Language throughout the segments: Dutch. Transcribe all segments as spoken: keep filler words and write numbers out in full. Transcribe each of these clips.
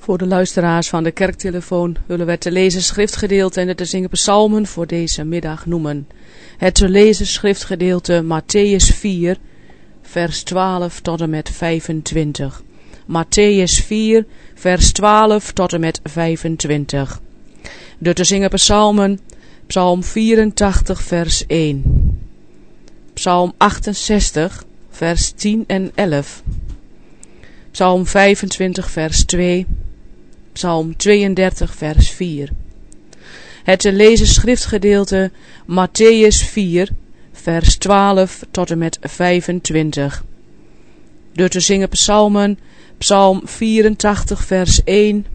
Voor de luisteraars van de kerktelefoon willen we te lezen schriftgedeelte en de te zingen psalmen voor deze middag noemen. Het te lezen schriftgedeelte Mattheüs vier, vers twaalf tot en met vijfentwintig. Mattheüs vier, vers twaalf tot en met vijfentwintig. De te zingen psalmen, psalm vierentachtig, vers één. Psalm achtenzestig, vers tien en elf. Psalm vijfentwintig, vers twee. Psalm tweeëndertig, vers vier. Het te lezen schriftgedeelte Mattheüs vier, vers twaalf tot en met vijfentwintig. De te zingen psalmen, psalm vierentachtig, vers één.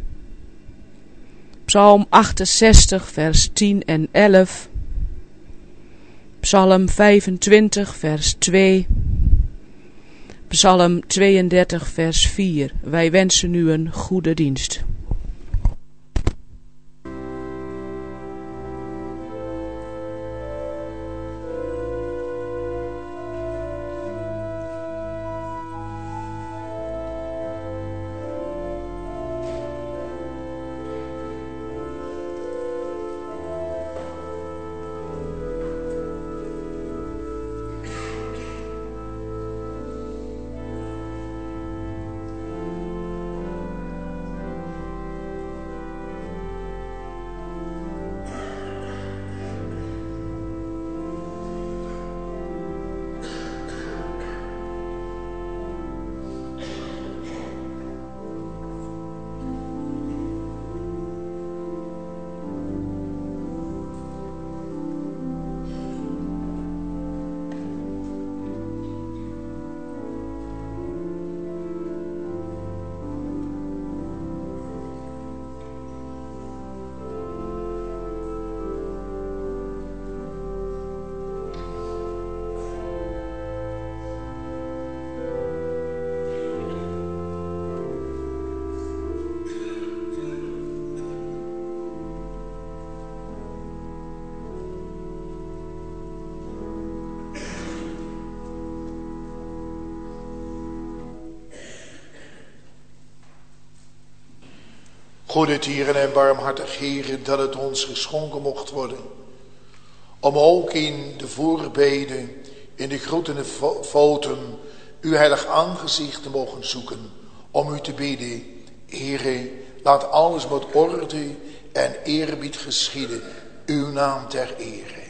Psalm achtenzestig, vers tien en elf. Psalm vijfentwintig, vers twee. Psalm tweeëndertig, vers vier. Wij wensen u een goede dienst. Goede tieren en barmhartig Heere, dat het ons geschonken mocht worden, om ook in de voorbeden, in de groetende foten, uw heilig aangezicht te mogen zoeken, om u te bidden. Heere, laat alles met orde en eerbied geschieden, uw naam ter ere.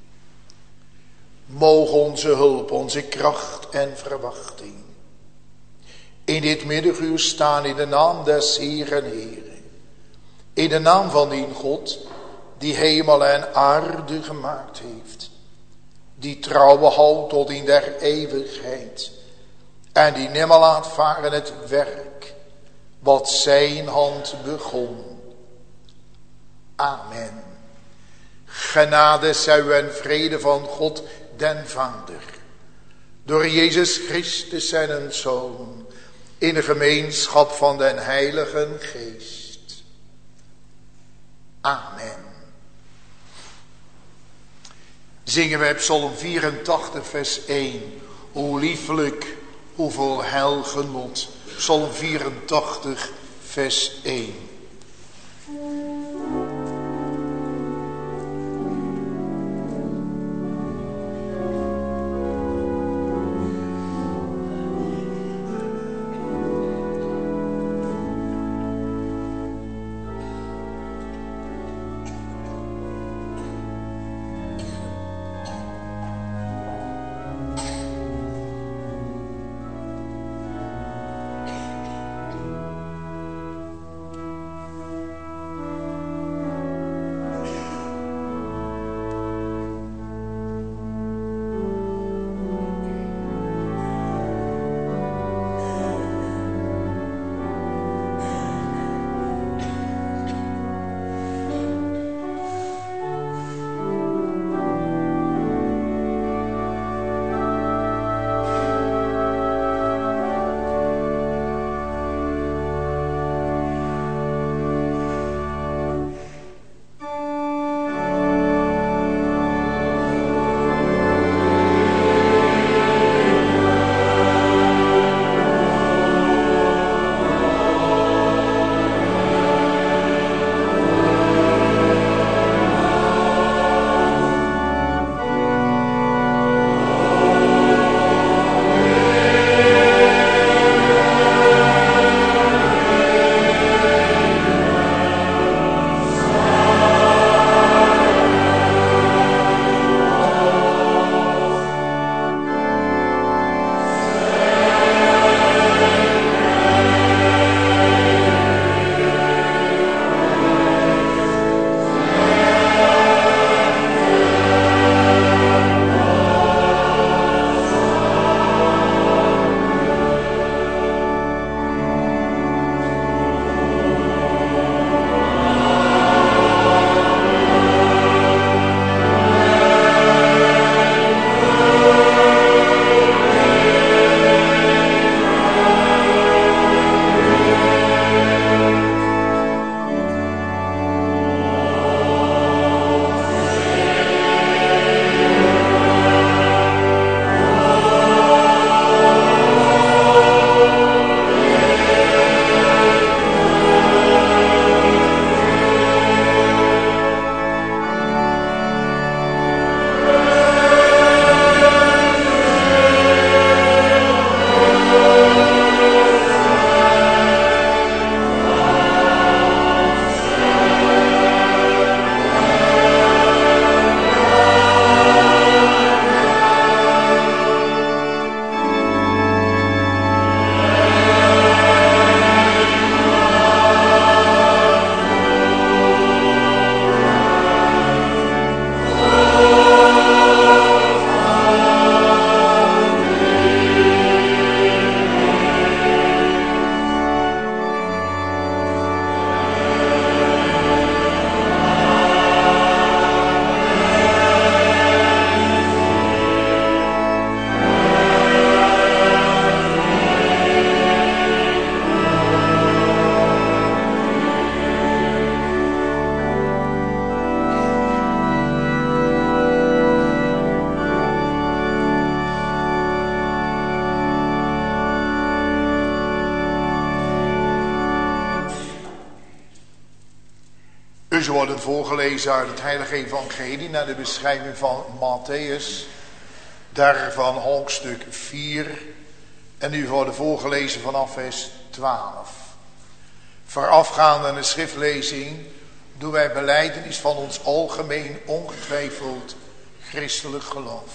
Mogen onze hulp, onze kracht en verwachting in dit middaguur staan in de naam des Heeren Heere. In de naam van die God, die hemel en aarde gemaakt heeft. Die trouwe houdt tot in der eeuwigheid. En die nimmer laat varen het werk, wat zijn hand begon. Amen. Genade zij en vrede van God den Vader. Door Jezus Christus zijn Zoon. In de gemeenschap van den Heiligen Geest. Amen. Zingen wij Psalm vierentachtig, vers één. Hoe liefelijk, hoeveel heil genot. Psalm vierentachtig, vers één. Ze worden voorgelezen uit het Heilige Evangelie naar de beschrijving van Matthäus. Daarvan hoofdstuk vier. En nu worden voorgelezen vanaf vers twaalf. Voorafgaande aan de schriftlezing doen wij belijdenis van ons algemeen ongetwijfeld christelijk geloof.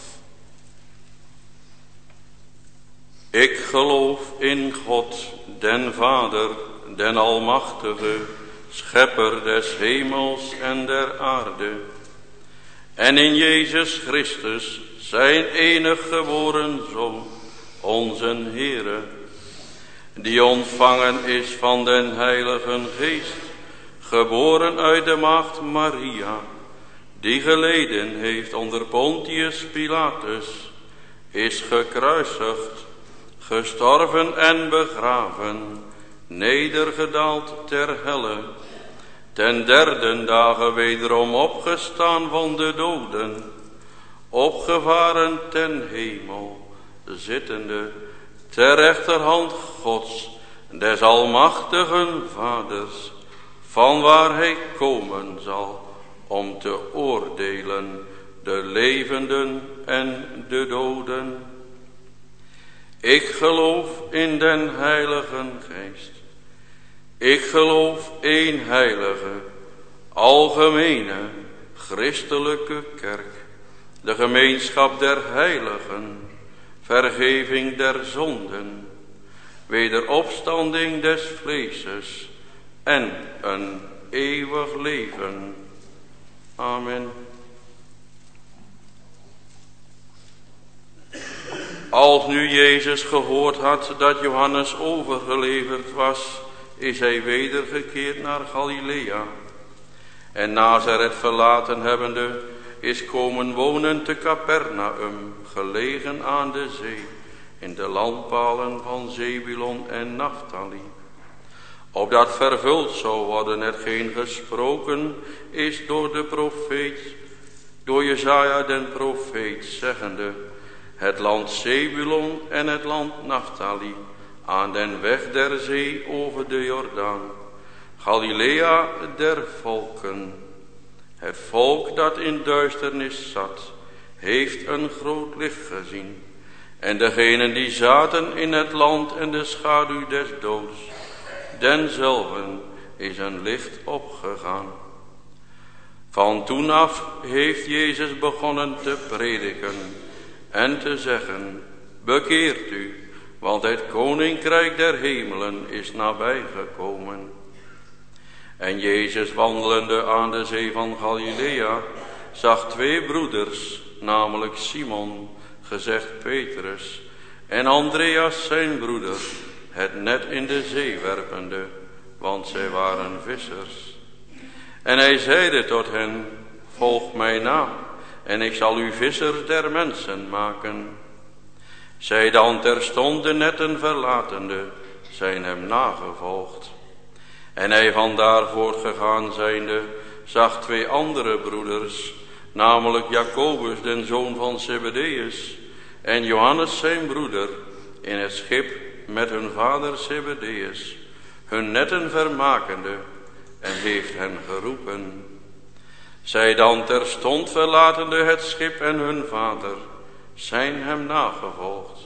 Ik geloof in God, den Vader, den Almachtige, Schepper des hemels en der aarde. En in Jezus Christus, zijn enig geboren Zoon, onze Heere, die ontvangen is van den Heiligen Geest, geboren uit de maagd Maria, die geleden heeft onder Pontius Pilatus, is gekruisigd, gestorven en begraven, nedergedaald ter helle, ten derde dagen wederom opgestaan van de doden, opgevaren ten hemel, zittende ter rechterhand Gods, des almachtigen Vaders, van waar hij komen zal, om te oordelen de levenden en de doden. Ik geloof in den Heiligen Geest. Ik geloof één heilige, algemene, christelijke kerk, de gemeenschap der heiligen, vergeving der zonden, wederopstanding des vleeses en een eeuwig leven. Amen. Als nu Jezus gehoord had dat Johannes overgeleverd was, is hij wedergekeerd naar Galilea. En Nazareth verlaten hebbende, is komen wonen te Capernaum, gelegen aan de zee, in de landpalen van Zebulon en Naphtali. Opdat vervuld zou worden hetgeen gesproken is door de profeet, door Jesaja den profeet, zeggende: het land Zebulon en het land Naphtali, aan den weg der zee over de Jordaan, Galilea der volken. Het volk dat in duisternis zat, heeft een groot licht gezien. En degenen die zaten in het land en de schaduw des doods, denzelven is een licht opgegaan. Van toen af heeft Jezus begonnen te prediken en te zeggen: bekeert u, want het koninkrijk der hemelen is nabijgekomen. En Jezus, wandelende aan de zee van Galilea, zag twee broeders, namelijk Simon, gezegd Petrus, en Andreas zijn broeder, het net in de zee werpende, want zij waren vissers. En hij zeide tot hen: volg mij na, en ik zal u vissers der mensen maken. Zij dan terstond de netten verlatende, zijn hem nagevolgd. En hij vandaar voortgegaan zijnde, zag twee andere broeders, namelijk Jacobus, den zoon van Zebedeus, en Johannes zijn broeder, in het schip met hun vader Zebedeus, hun netten vermakende, en heeft hen geroepen. Zij dan terstond verlatende het schip en hun vader, zijn hem nagevolgd.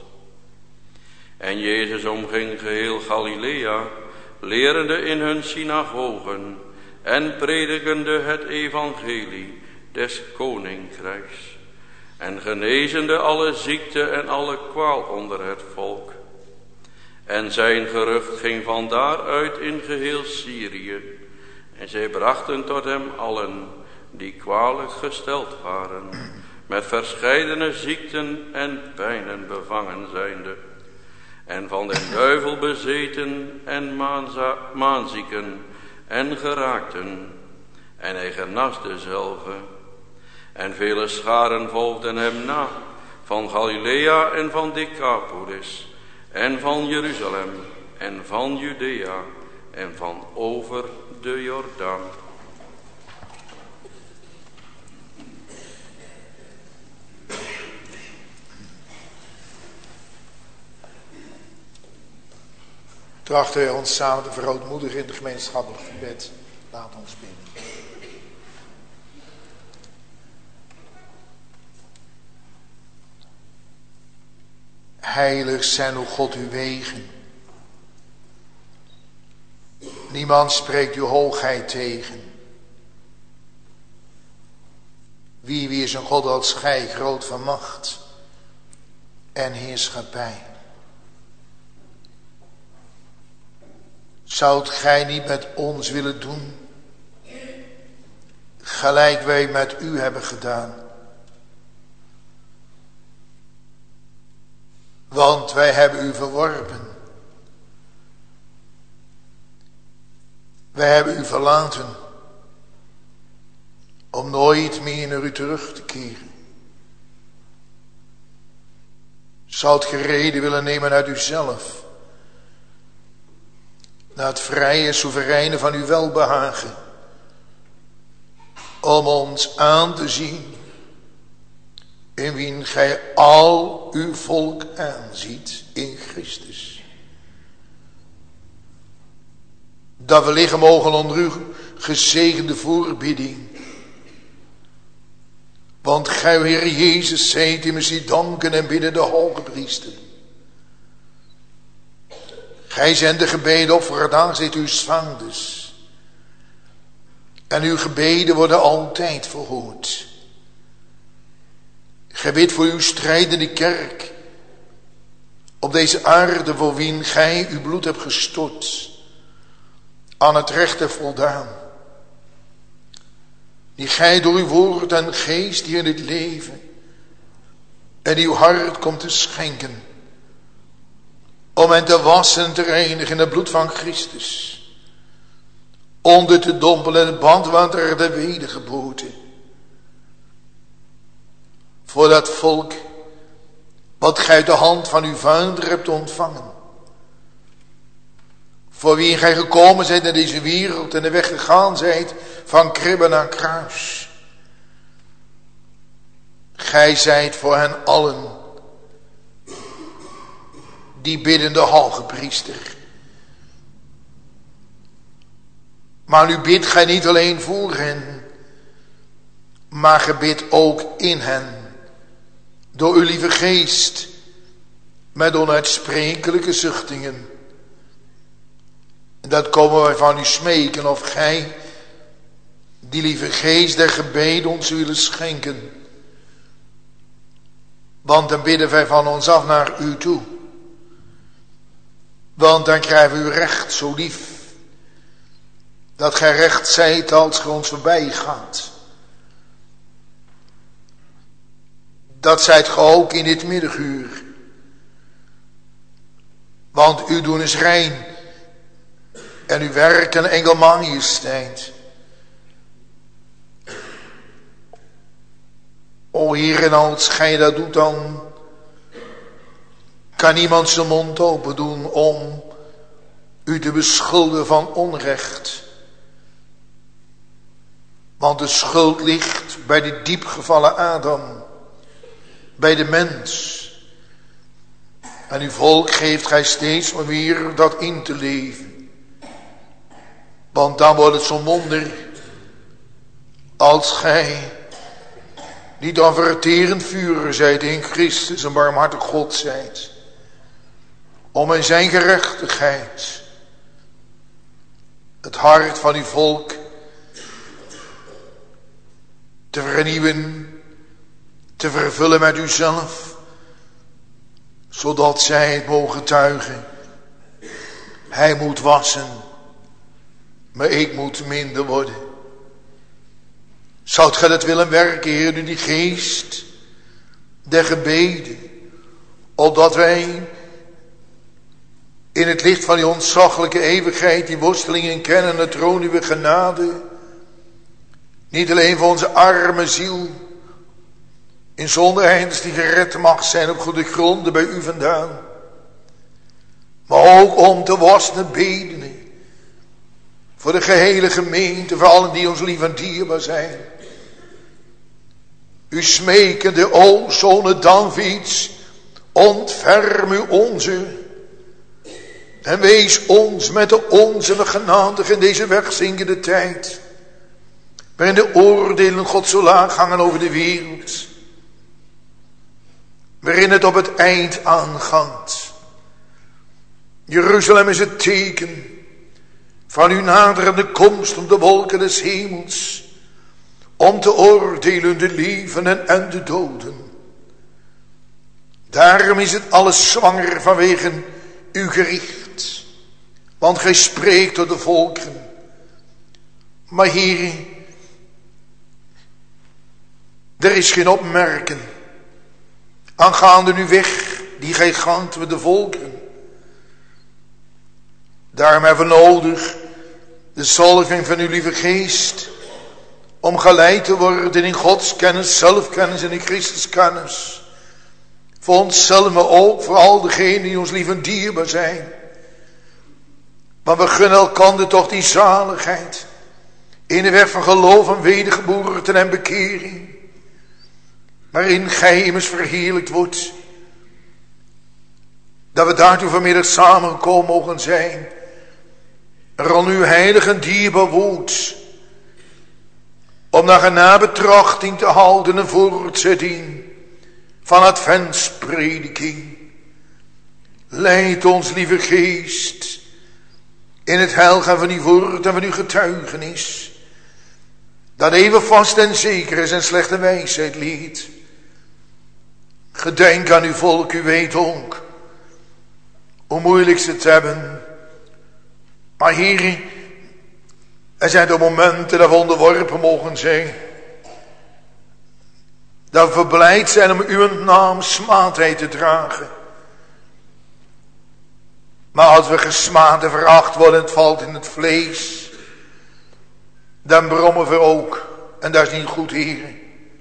En Jezus omging geheel Galilea, lerende in hun synagogen en predikende het evangelie des koninkrijks, en genezende alle ziekte en alle kwaal onder het volk. En zijn gerucht ging vandaar uit in geheel Syrië, en zij brachten tot hem allen die kwalijk gesteld waren, met verscheidene ziekten en pijnen bevangen zijnde, en van den duivel bezeten en maanza, maanzieken en geraakten, en hij genas dezelve. En vele scharen volgden hem na, van Galilea en van Decapolis, en van Jeruzalem, en van Judea, en van over de Jordaan. Trachten wij ons samen te verootmoedigen in het gemeenschappelijk gebed. Laat ons bidden. Heilig zijn, o God, uw wegen. Niemand spreekt uw hoogheid tegen. Wie, wie is een God als gij, groot van macht en heerschappij? Zoudt gij niet met ons willen doen gelijk wij met u hebben gedaan? Want wij hebben u verworpen. Wij hebben u verlaten om nooit meer naar u terug te keren. Zoudt ge reden willen nemen uit uzelf, naar het vrije, soevereine van uw welbehagen, om ons aan te zien, in wien gij al uw volk aanziet in Christus. Dat we liggen mogen onder uw gezegende voorbidding. Want gij, Heer Jezus, zijt immers die danken en bidden de hoge priester. Gij zendt de gebeden op voor het aangezicht uw vaders. En uw gebeden worden altijd verhoord. Gij bidt voor uw strijdende kerk op deze aarde, voor wien gij uw bloed hebt gestort, aan het recht hebt voldaan, die gij door uw woord en geest hier in het leven en uw hart komt te schenken, om hen te wassen en te reinigen in het bloed van Christus, onder te dompelen in het badwater der wedergeboorte, voor dat volk wat gij uit de hand van uw vader hebt ontvangen, voor wie gij gekomen zijt naar deze wereld en de weg gegaan zijt van kribbe naar kruis. Gij zijt voor hen allen die biddende hoge priester. Maar nu bidt gij niet alleen voor hen, maar ge bidt ook in hen, door uw lieve geest, met onuitsprekelijke zuchtingen. En dat komen wij van u smeken, of gij die lieve geest der gebeden ons willen schenken. Want dan bidden wij van ons af naar u toe. Want dan krijgen we uw recht zo lief, dat gij recht zijt als gij ons voorbij gaat. Dat zijt ge ook in dit middaguur. Want uw doen is rein en uw werken enkel majesteit. O Heer, en als gij dat doet, dan kan niemand zijn mond open doen om u te beschuldigen van onrecht. Want de schuld ligt bij de diepgevallen Adam, bij de mens. En uw volk geeft gij steeds maar weer dat in te leven. Want dan wordt het zo'n wonder als gij niet dan verterend vuur zijt in Christus en barmhartig God zijt, om in zijn gerechtigheid het hart van uw volk te vernieuwen, te vervullen met uzelf, zodat zij het mogen tuigen. Hij moet wassen, maar ik moet minder worden. Zoudt gij dat willen werken, Heer, in die geest der gebeden, opdat wij in het licht van die ontzaglijke eeuwigheid, die worstelingen kennen, het troon uw genade, niet alleen voor onze arme ziel in zonde einds die gered mag zijn op goede gronden bij u vandaan, maar ook om te wassen bedenen voor de gehele gemeente, voor allen die ons lief en dierbaar zijn. U smekende, o zone Davids, ontferm u onze en wees ons met de onze genadig in deze wegzinkende tijd, waarin de oordelen God zo laag hangen over de wereld. waarin het op het eind aangaat. Jeruzalem is het teken van uw naderende komst op de wolken des hemels, om te oordelen de levenden en de doden. Daarom is het alles zwanger vanwege uw gericht, want gij spreekt tot de volken. Maar Heer, er is geen opmerken aangaande uw weg die gij gaat met de volken. Daarom hebben we nodig de zalving van uw lieve geest, om geleid te worden in Gods kennis, zelfkennis en in Christus kennis. Voor onszelf, maar ook voor al degenen die ons lief en dierbaar zijn. Want we gunnen elkander toch die zaligheid in de weg van geloof en wedergeboorte en bekering, waarin gij immers verheerlijkt wordt. Dat we daartoe vanmiddag samengekomen mogen zijn, rond uw heilige en dierbaar woord, om naar een nabetrachting te houden en voortzetting van adventsprediking. Leid ons, lieve geest, in het heilgaan van uw woord en van uw getuigenis, dat even vast en zeker is en slechte wijsheid leert. Gedenk aan uw volk, u weet ook hoe moeilijk ze het hebben. Maar Heer, er zijn de momenten dat we onderworpen mogen zijn, dat we verblijd zijn om uw naam smaadheid te dragen. Maar als we gesmaad en veracht worden, het valt in het vlees, dan brommen we ook. En dat is niet goed, Heer.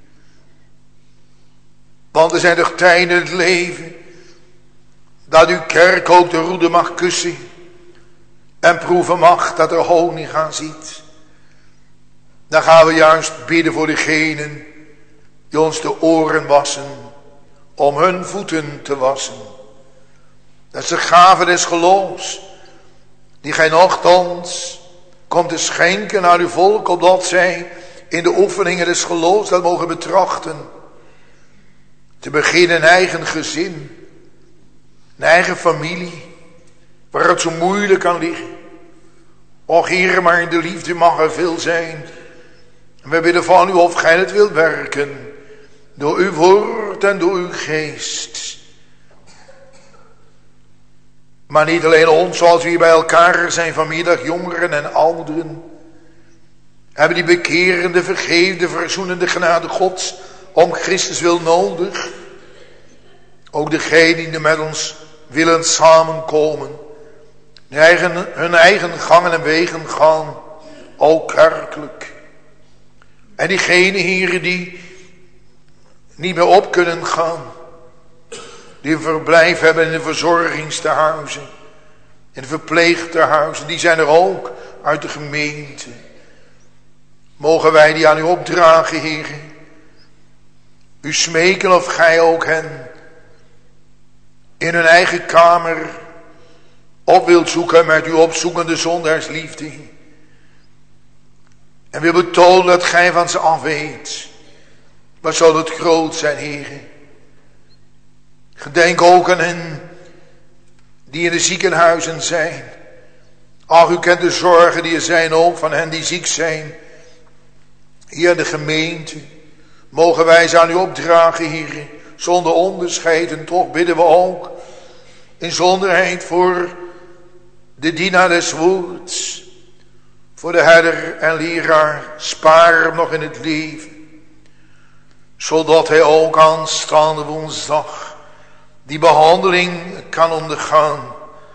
Want er zijn toch tijden in het leven dat uw kerk ook de roede mag kussen en proeven mag dat er honing aan zit. Dan gaan we juist bidden voor degenen die ons de oren wassen, om hun voeten te wassen. Dat is de gave des geloofs, die gij nochtans komt te schenken aan uw volk, opdat zij in de oefeningen des geloofs dat mogen betrachten. Te beginnen een eigen gezin, een eigen familie, waar het zo moeilijk kan liggen. Och Heer, maar in de liefde mag er veel zijn. En we bidden van u of gij het wilt werken, door uw woord en door uw geest. Maar niet alleen ons, zoals we hier bij elkaar zijn vanmiddag, jongeren en ouderen, hebben die bekerende, vergeefde, verzoenende genade Gods om Christus wil nodig. Ook degenen die met ons willen samenkomen, hun eigen, hun eigen gangen en wegen gaan, ook kerkelijk. En diegenen, heren, die niet meer op kunnen gaan, die een verblijf hebben in de verzorgingstehuizen, in de verpleegtehuizen, die zijn er ook uit de gemeente. Mogen wij die aan u opdragen, heren. U smeken of gij ook hen in hun eigen kamer op wilt zoeken met uw opzoekende zondaarsliefde. En wil betonen dat gij van ze af weet. Wat zal het groot zijn, heren. Gedenk ook aan hen die in de ziekenhuizen zijn. Ach, u kent de zorgen die er zijn ook van hen die ziek zijn. Hier in de gemeente. Mogen wij ze aan u opdragen, heren. Zonder onderscheid, en toch bidden we ook in zonderheid voor de dienaar des woords. Voor de herder en leraar. Spaar hem nog in het leven. Zodat hij ook aanstaande woensdag die behandeling kan ondergaan.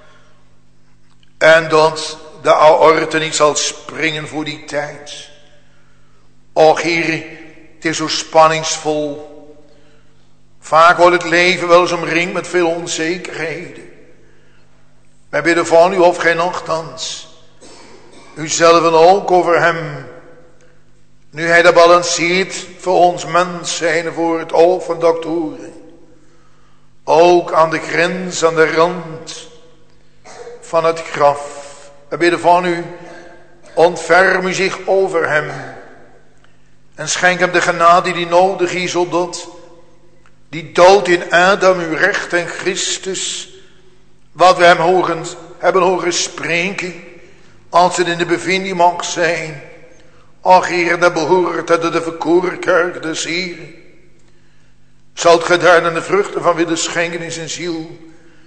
En dat de aorte niet zal springen voor die tijd. Och Heer, het is zo spanningsvol. Vaak wordt het leven wel eens omringd met veel onzekerheden. Wij bidden van u of gij nochtans u zelf ook over hem, nu hij dat balanceert voor ons mens zijn, voor het oog van doktoren. Ook aan de grens, aan de rand van het graf. We bidden van u, ontferm u zich over hem. En schenk hem de genade die nodig is, opdat die dood in Adam, uw recht en Christus, wat we hem horen, hebben horen spreken, als het in de bevinding mag zijn. Ach, Heer, dat behoort tot de verkoren kerk des Heeren. Zult gij daar dan de vruchten van willen schenken in zijn ziel.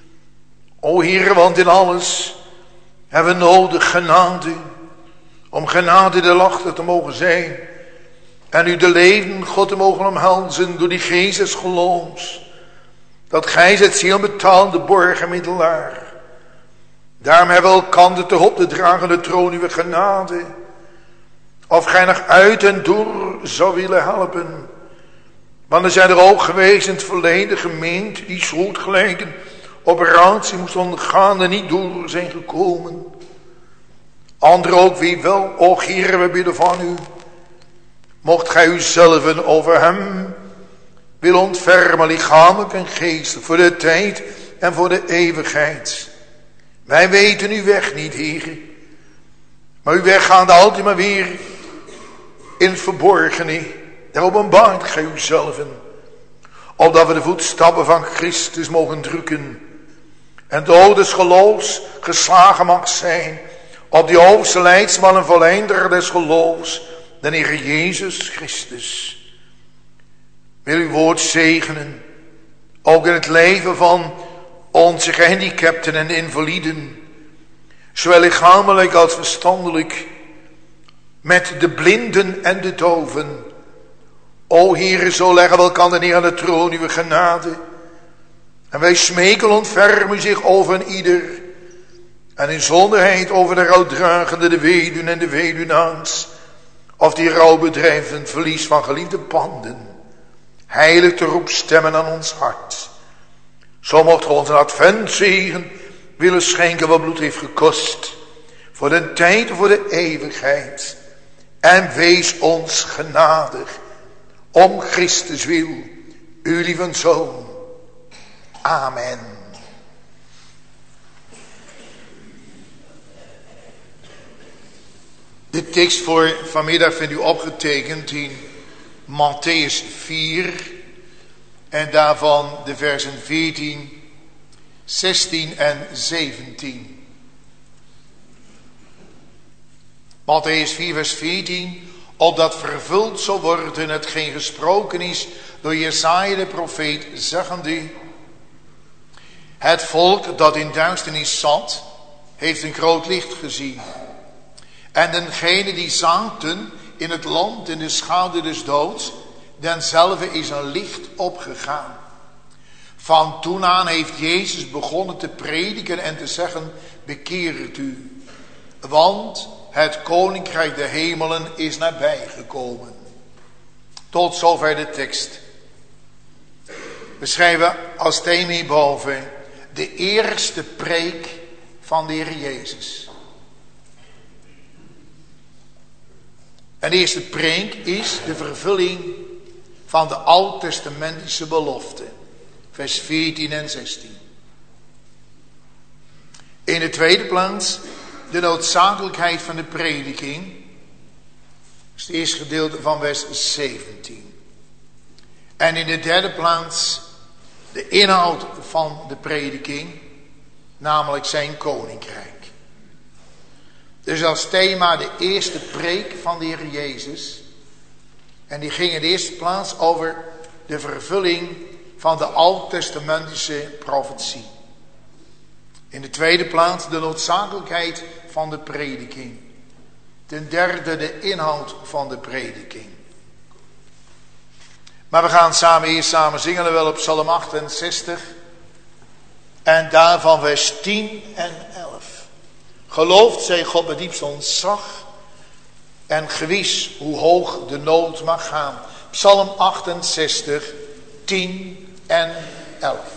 O Heer, want in alles hebben we nodig genade, om genade de lachter te mogen zijn. En u de leven, God, te mogen omhelzen door die geest des geloofs. Dat gij het ziel betaalde borgenmiddelaar. Daarom hebben we elkander te op te dragen de troon uw genade. Of gij nog uit en door zou willen helpen. Want er zijn er ook geweest in het verleden gemeente die soortgelijke operatie moest ondergaan en niet door zijn gekomen. Anderen ook wie wel, o Heer, we bidden van u. Mocht gij uzelf over hem willen ontfermen, lichamelijk en geestelijk, voor de tijd en voor de eeuwigheid. Wij weten uw weg niet, Heer. Maar uw weg gaat altijd maar weer in het verborgene. Daar openbaart gij uzelf. Opdat we de voetstappen van Christus mogen drukken. En dood des geloofs geslagen mag zijn. Op die hoogste leidsman en volleinder des geloofs. De Heer Jezus Christus. Wil uw woord zegenen. Ook in het leven van onze gehandicapten en invaliden. Zowel lichamelijk als verstandelijk. Met de blinden en de doven. O Heere, zo leggen we elkaar neer aan de troon uw genade. En wij smeken ontfermen zich over een ieder. En in zonderheid over de rouwdragende, de weduwen en de weduwnaars. Of die rouw bedrijven verlies van geliefde panden. Heilig te roep stemmen aan ons hart. Zo mocht ge ons een adventzegen willen schenken wat bloed heeft gekost. Voor de tijd en voor de eeuwigheid. En wees ons genadig. Om Christus wil. Uw lieve Zoon. Amen. De tekst voor vanmiddag vindt u opgetekend in Matthäus vier. En daarvan de versen veertien, zestien en zeventien. Matthäus vier vers veertien. Opdat vervuld zou worden hetgeen gesproken is door Jesaja de profeet, zeggende: het volk dat in duisternis zat, heeft een groot licht gezien. En dengene die zaten in het land in de schaduw des doods, denzelve is een licht opgegaan. Van toen aan heeft Jezus begonnen te prediken en te zeggen: bekeert u, want het koninkrijk der hemelen is nabijgekomen. Tot zover de tekst. We schrijven als thema hierboven de eerste preek van de Heer Jezus. En de eerste preek is de vervulling van de oud-testamentische belofte. Vers veertien en zestien. In de tweede plaats de noodzakelijkheid van de prediking. Dat is het eerste gedeelte van vers zeventien. En in de derde plaats de inhoud van de prediking. Namelijk zijn koninkrijk. Dus als thema de eerste preek van de Heer Jezus. En die ging in de eerste plaats over de vervulling van de oud-testamentische profetie. In de tweede plaats de noodzakelijkheid van de prediking. Ten derde de inhoud van de prediking. Maar we gaan samen eerst samen zingen wel op Psalm achtenzestig. En daarvan vers tien en elf. Geloofd zij God met diepste ontzag. En gewis hoe hoog de nood mag gaan. Psalm achtenzestig, tien en elf.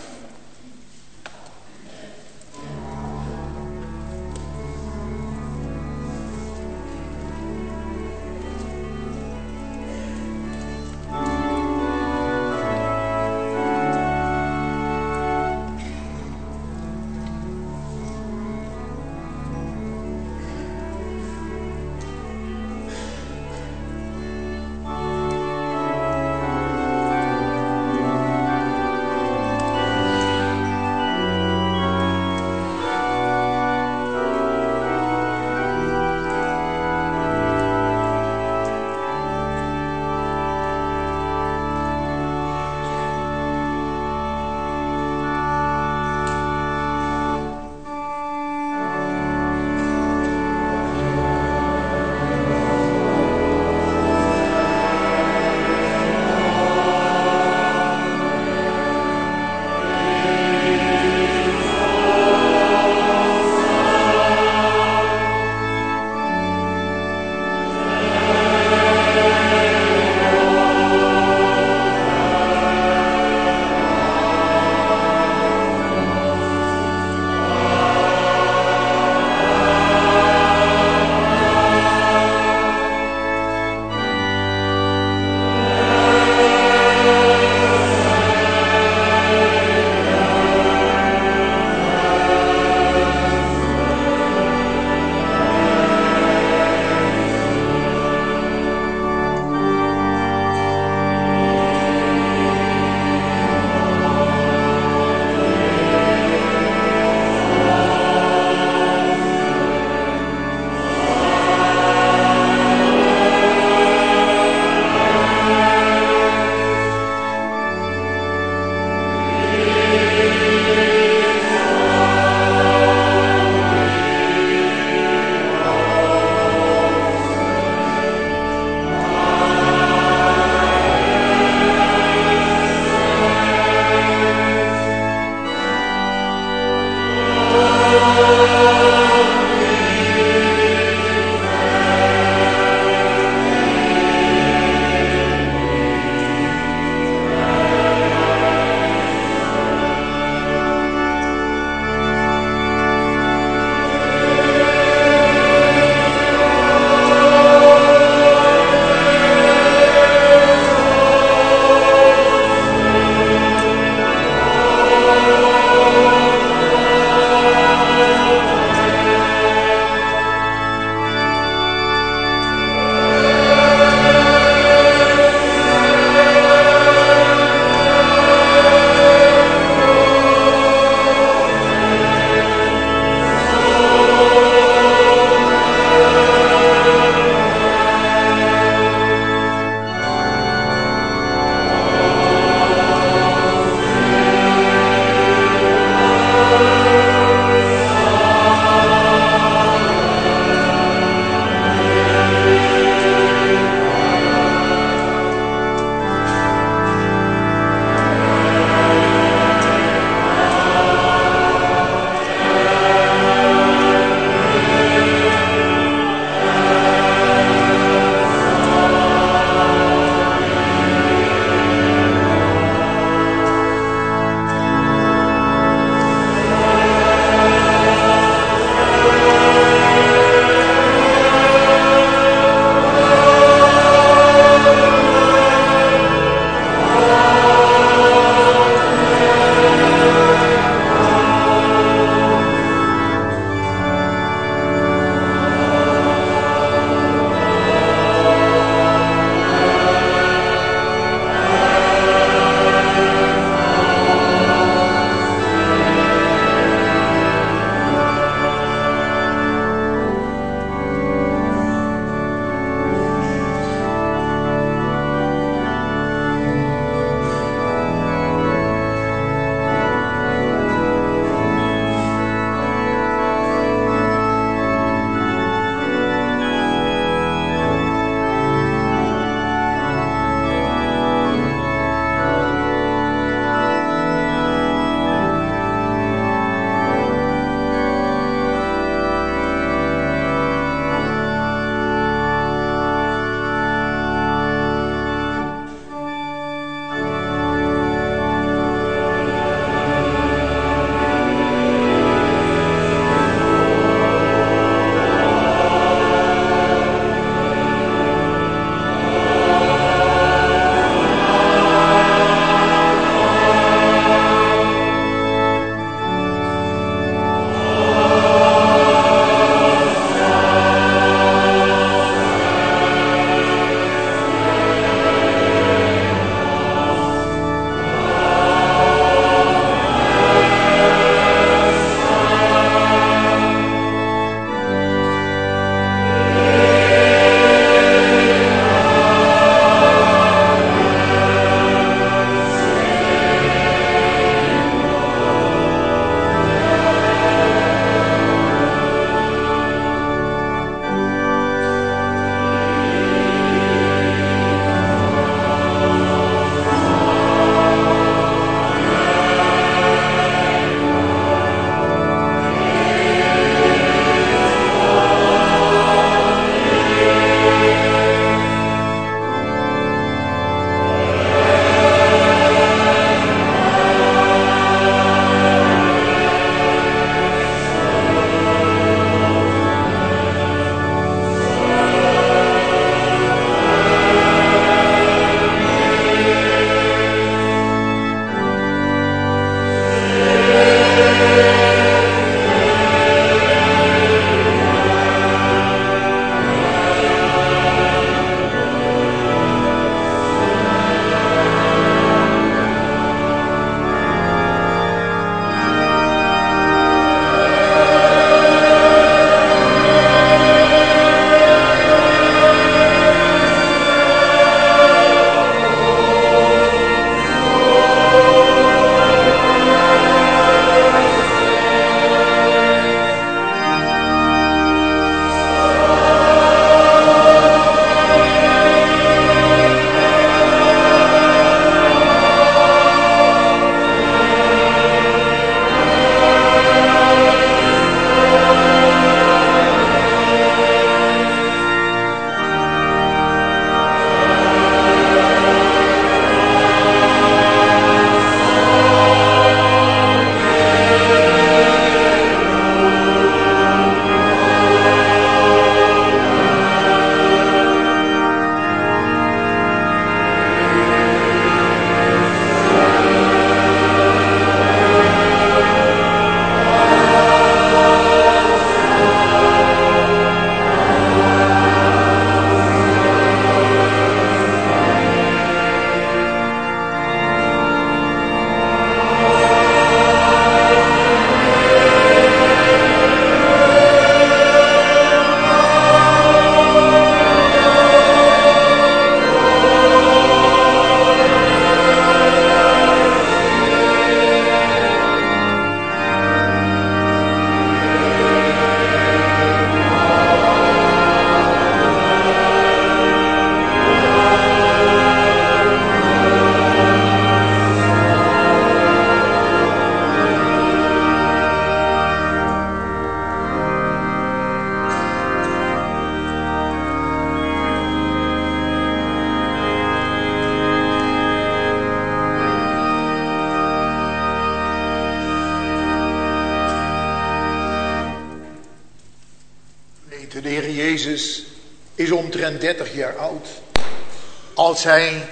Jezus is omtrent dertig jaar oud als hij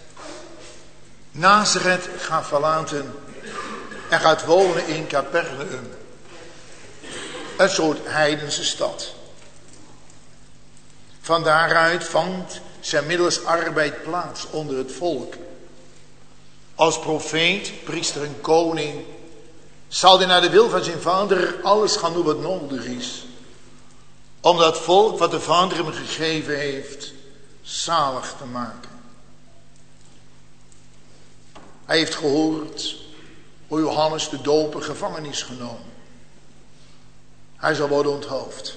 Nazareth gaat verlaten en gaat wonen in Capernaum. Een soort heidense stad. Van daaruit vangt zijn middels arbeid plaats onder het volk. Als profeet, priester en koning zal hij naar de wil van zijn vader alles gaan doen wat nodig is. Om dat volk wat de vader hem gegeven heeft, zalig te maken. Hij heeft gehoord hoe Johannes de Doper gevangen is genomen. Hij zal worden onthoofd.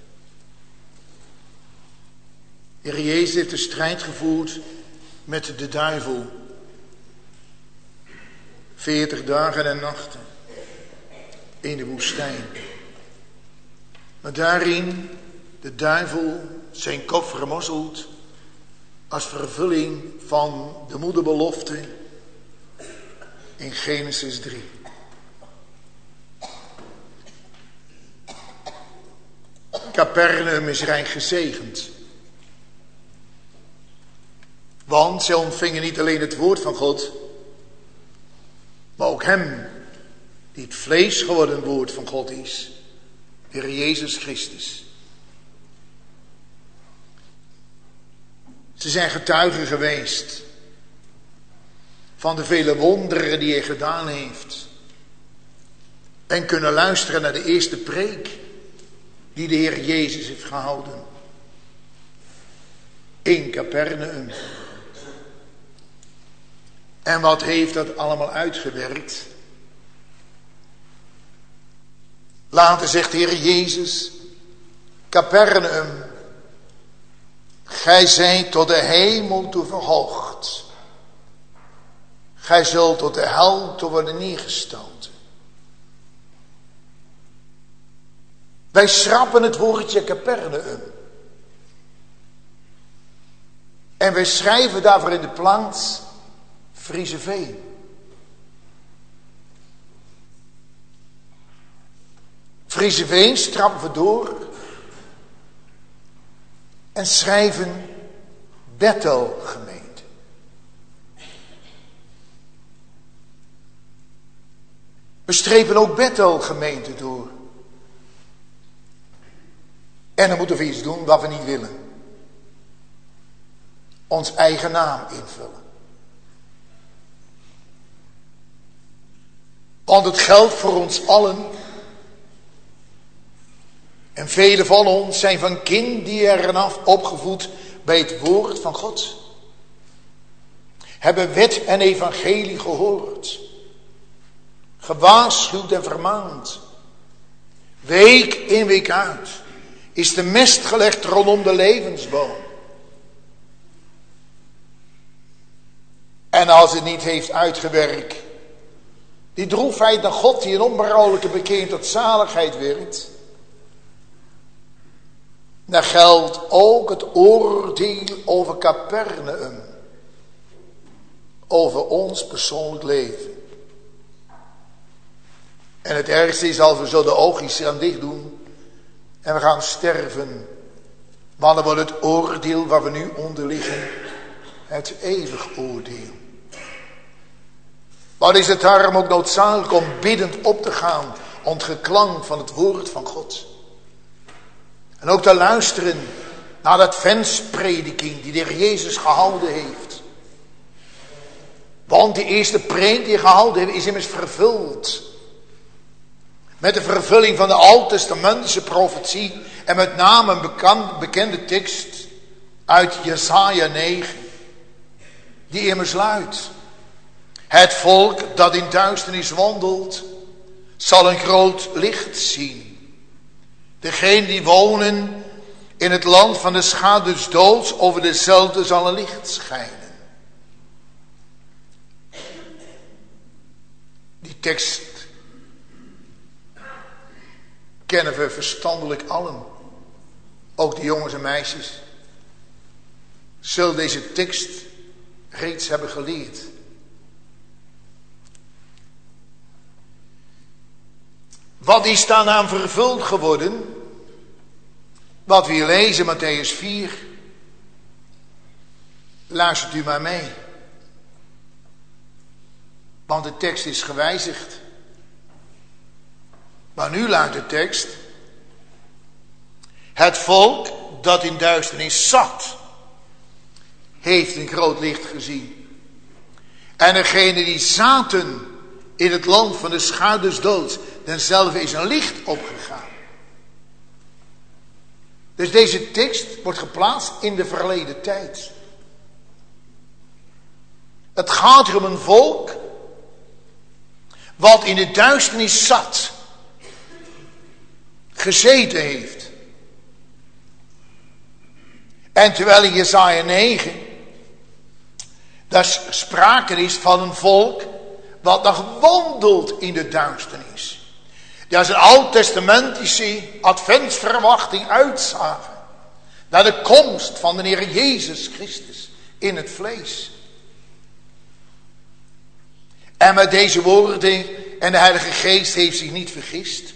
De Heer Jezus heeft de strijd gevoerd met de duivel. Veertig dagen en nachten in de woestijn. Maar daarin de duivel zijn kop vermozzelt als vervulling van de moederbelofte in Genesis drie. Capernaum is rijk gezegend. Want zij ontvingen niet alleen het woord van God, maar ook hem die het vlees geworden woord van God is, de Heer Jezus Christus. Ze zijn getuigen geweest van de vele wonderen die hij gedaan heeft. En kunnen luisteren naar de eerste preek die de Heer Jezus heeft gehouden. In Capernaum. En wat heeft dat allemaal uitgewerkt? Later zegt de Heer Jezus, Capernaum, gij zijt tot de hemel toe verhoogd. Gij zult tot de hel toe worden neergesteld. Wij schrappen het woordje Capernaum. En wij schrijven daarvoor in de plaats Frieseveen. Frieseveen strappen we door en schrijven Bethel gemeente. We strepen ook Bethel gemeente door. En dan moeten we iets doen wat we niet willen. Ons eigen naam invullen. Want het geldt voor ons allen. En velen van ons zijn van kind die er af opgevoed bij het woord van God. Hebben wet en evangelie gehoord. Gewaarschuwd en vermaand. Week in week uit is de mest gelegd rondom de levensboom. En als het niet heeft uitgewerkt, die droefheid naar God die een onberouwelijke bekeering tot zaligheid werkt, dan geldt ook het oordeel over Capernaum. Over ons persoonlijk leven. En het ergste is als we zo de oogjes aan dicht doen en we gaan sterven. Maar dan wordt het oordeel waar we nu onder liggen het eeuwig oordeel. Maar is het daarom ook noodzakelijk om biddend op te gaan om het geklank van het woord van God. En ook te luisteren naar dat adventsprediking die de Heer Jezus gehouden heeft. Want die eerste preek die hij gehouden heeft is immers vervuld. Met de vervulling van de Oud-testamentische profetie. En met name een bekend, bekende tekst uit Jesaja negen. Die immers luidt. Het volk dat in duisternis wandelt, zal een groot licht zien. Degenen die wonen in het land van de schaduw des doods, over dezelfde zal een licht schijnen. Die tekst kennen we verstandelijk allen. Ook de jongens en meisjes zullen deze tekst reeds hebben geleerd. Wat is daaraan vervuld geworden? wat we hier lezen, Matthäus vier. Luistert u maar mee. Want de tekst is gewijzigd. Maar nu luidt de tekst: het volk dat in duisternis zat, heeft een groot licht gezien. En degenen die zaten in het land van de schaduw des doods, denzelfde is een licht opgegaan. Dus deze tekst wordt geplaatst in de verleden tijd. Het gaat hier om een volk wat in de duisternis zat, gezeten heeft. En terwijl in Jesaja negen daar sprake is van een volk wat nog wandelt in de duisternis. Die als een oud-testamentische adventsverwachting uitzagen naar de komst van de Heer Jezus Christus in het vlees. En met deze woorden, en de Heilige Geest heeft zich niet vergist.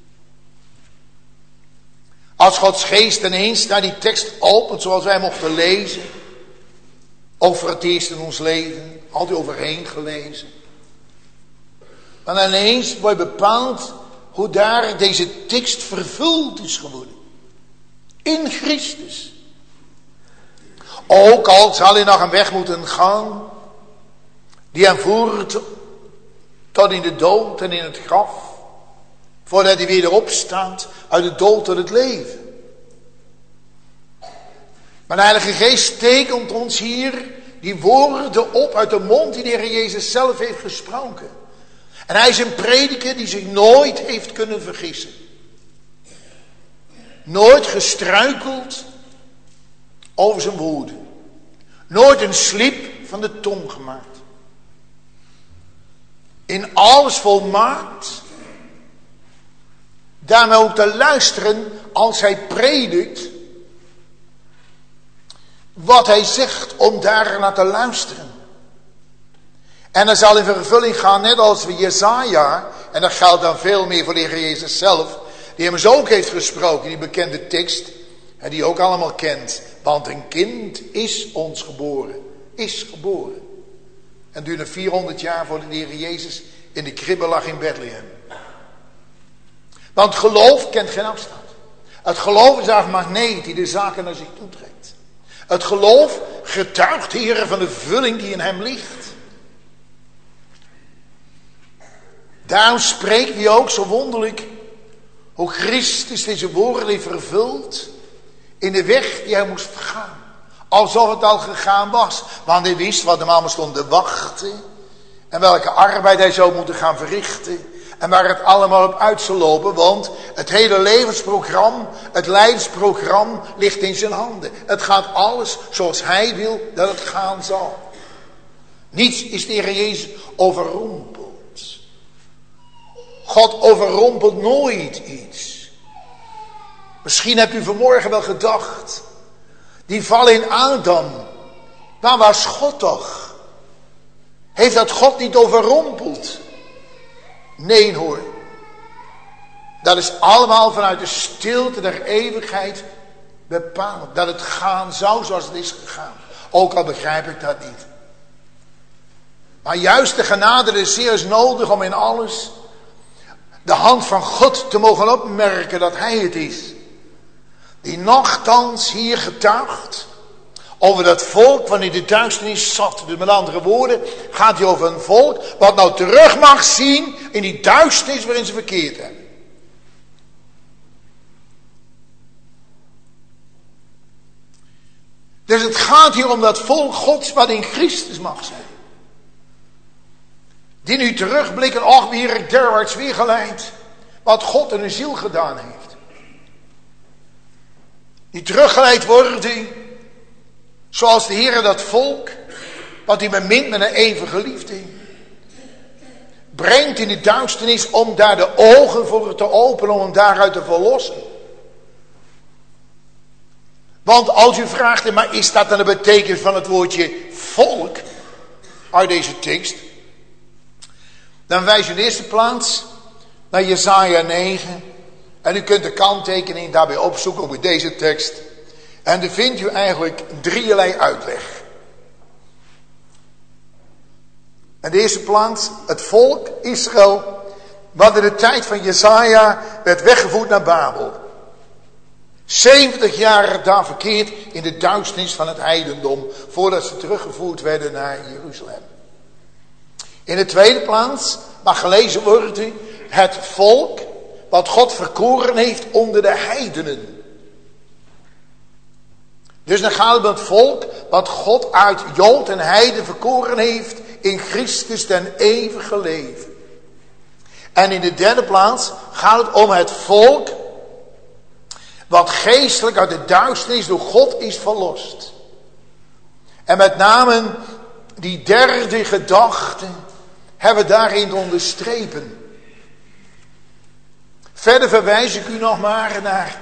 Als Gods Geest ineens naar die tekst opent, zoals wij mochten lezen, over het eerst in ons leven, altijd overheen gelezen. En ineens wordt bepaald hoe daar deze tekst vervuld is geworden. In Christus. Ook al zal hij nog een weg moeten gaan, die hem voert tot in de dood en in het graf, voordat hij weer opstaat uit de dood tot het leven. Maar de Heilige Geest tekent ons hier die woorden op uit de mond die de Heer Jezus zelf heeft gesproken. En hij is een prediker die zich nooit heeft kunnen vergissen. Nooit gestruikeld over zijn woorden. Nooit een slip van de tong gemaakt. In alles volmaakt. Daarmee ook te luisteren als hij predikt. Wat hij zegt, om daar naar te luisteren. En dat zal in vervulling gaan, net als we Jesaja, en dat geldt dan veel meer voor de Heer Jezus zelf, die hem zo ook heeft gesproken, die bekende tekst, en die je ook allemaal kent. Want een kind is ons geboren, is geboren. En duurde vierhonderd jaar voordat de Heer Jezus in de kribbe lag in Bethlehem. Want geloof kent geen afstand. Het geloof is een magneet die de zaken naar zich toetrekt. Het geloof getuigt de Heer van de vulling die in hem ligt. Daarom spreekt hij ook zo wonderlijk hoe Christus deze woorden heeft vervuld in de weg die hij moest gaan. Alsof het al gegaan was. Want hij wist wat hem allemaal stond te wachten. En welke arbeid hij zou moeten gaan verrichten. En waar het allemaal op uit zou lopen. Want het hele levensprogramma, het lijdensprogramma ligt in zijn handen. Het gaat alles zoals hij wil dat het gaan zal. Niets is de Heer Jezus overrompeld. God overrompelt nooit iets. Misschien hebt u vanmorgen wel gedacht. Die val in Adam. Waar was God toch? Heeft dat God niet overrompeld? Nee hoor. Dat is allemaal vanuit de stilte der eeuwigheid bepaald. Dat het gaan zou zoals het is gegaan. Ook al begrijp ik dat niet. Maar juist de genade is zeer nodig om in alles de hand van God te mogen opmerken dat hij het is. Die nochtans hier getuigt over dat volk wanneer de duisternis zat. Dus met andere woorden gaat hij over een volk wat nou terug mag zien in die duisternis waarin ze verkeerd hebben. Dus het gaat hier om dat volk Gods wat in Christus mag zijn. Die nu terugblikken, och weer derwaarts weer geleid. Wat God in hun ziel gedaan heeft. Die teruggeleid worden. Zoals de Heer dat volk. Wat hij bemint met een eeuwige liefde. Brengt in de duisternis om daar de ogen voor te openen. Om hem daaruit te verlossen. Want als u vraagt, maar is dat dan de betekenis van het woordje volk? Uit deze tekst. Dan wijs je in de eerste plaats naar Jesaja negen. En u kunt de kanttekening daarbij opzoeken, ook in deze tekst. En dan vindt u eigenlijk drieërlei uitleg. In de eerste plaats, het volk Israël, wat in de tijd van Jesaja werd weggevoerd naar Babel. zeventig jaar daar verkeerd in de duisternis van het heidendom, voordat ze teruggevoerd werden naar Jeruzalem. In de tweede plaats mag gelezen worden het volk wat God verkoren heeft onder de heidenen. Dus dan gaat het om het volk wat God uit Jood en Heiden verkoren heeft in Christus ten eeuwige leven. En in de derde plaats gaat het om het volk wat geestelijk uit de duisternis door God is verlost. En met name die derde gedachte hebben we daarin te onderstrepen. Verder verwijs ik u nog maar naar,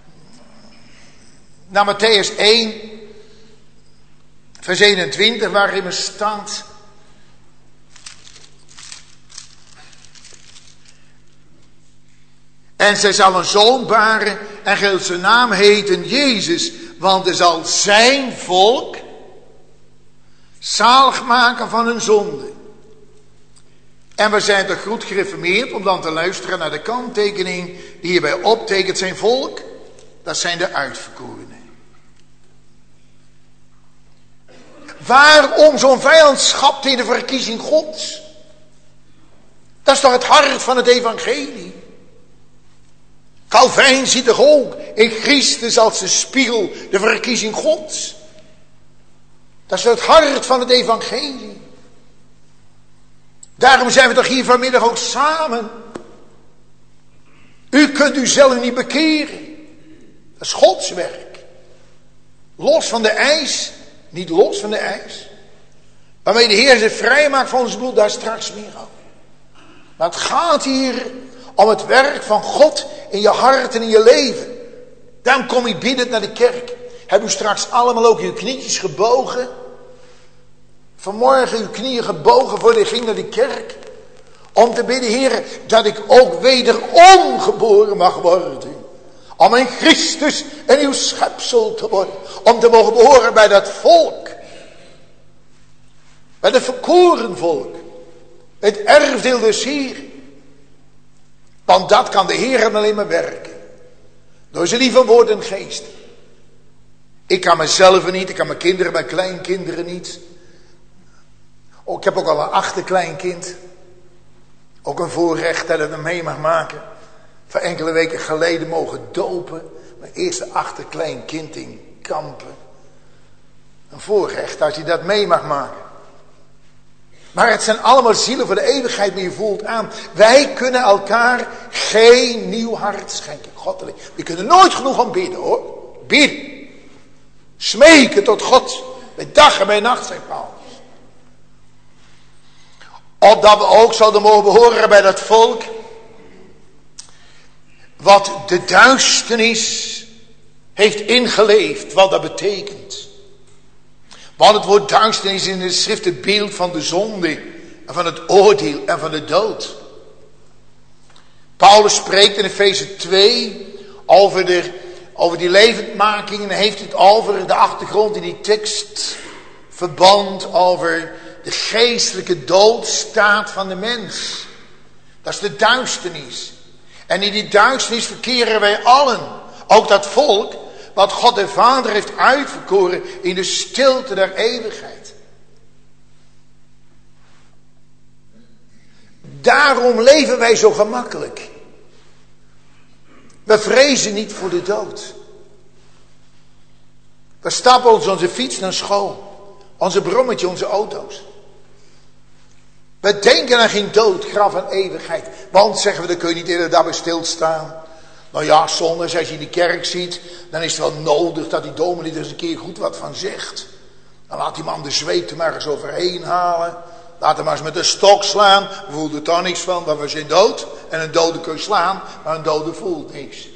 naar Matthäus één, vers eenentwintig, waarin er staat: en zij zal een zoon baren en zal zijn naam heten Jezus, want er zal zijn volk zalig maken van hun zonde. En we zijn toch goed gereformeerd om dan te luisteren naar de kanttekening die hierbij optekent. Zijn volk, dat zijn de uitverkorenen. Waarom zo'n vijandschap tegen de verkiezing Gods? Dat is toch het hart van het evangelie? Calvijn ziet toch ook in Christus als de spiegel de verkiezing Gods? Dat is het hart van het evangelie. Daarom zijn we toch hier vanmiddag ook samen. U kunt u zelf niet bekeren. Dat is Gods werk. Los van de eis. Niet los van de eis. Waarmee de Heer zich vrij maakt van ons bloed. Daar straks meer over. Maar het gaat hier om het werk van God in je hart en in je leven. Daarom kom ik biddend naar de kerk. Heb u straks allemaal ook uw knietjes gebogen? Vanmorgen uw knieën gebogen voor de ging naar de kerk. Om te bidden, Heer, dat ik ook wederom geboren mag worden. Om in Christus een nieuw schepsel te worden. Om te mogen behoren bij dat volk. Bij het verkoren volk. Het erfdeel des Heer. Want dat kan de Heer alleen maar werken. Door zijn lieve woord en geest. Ik kan mezelf niet, ik kan mijn kinderen, mijn kleinkinderen niet. Oh, ik heb ook al een achterkleinkind. Ook een voorrecht dat ik hem mee mag maken. Van enkele weken geleden mogen dopen. Mijn eerste achterkleinkind in Kampen. Een voorrecht als je dat mee mag maken. Maar het zijn allemaal zielen voor de eeuwigheid, maar je voelt aan. Wij kunnen elkaar geen nieuw hart schenken. Goddelijk. We kunnen nooit genoeg aan bidden, hoor. Bidden. Smeken tot God. Bij dag en bij nacht, zegt Paulus. Opdat we ook zouden mogen behoren bij dat volk. Wat de duisternis heeft ingeleefd. Wat dat betekent. Want het woord duisternis in de schrift het beeld van de zonde. En van het oordeel en van de dood. Paulus spreekt in Efeze twee over, de, over die levendmaking. En heeft het over de achtergrond in die tekst. Verband over de geestelijke doodstaat van de mens. Dat is de duisternis. En in die duisternis verkeren wij allen. Ook dat volk wat God de Vader heeft uitverkoren in de stilte der eeuwigheid. Daarom leven wij zo gemakkelijk. We vrezen niet voor de dood. We stappen ons onze fiets naar school. Onze brommetje, onze auto's. We denken aan geen dood, graf en eeuwigheid. Want, zeggen we, dan kun je niet eerder daarbij stilstaan. Nou ja, zondags, als je in de kerk ziet, dan is het wel nodig dat die dominee er eens een keer goed wat van zegt. Dan laat die man de zweep er maar eens overheen halen. Laat hem maar eens met een stok slaan. We voelen er toch niks van, want we zijn dood. En een dode kun je slaan, maar een dode voelt niks.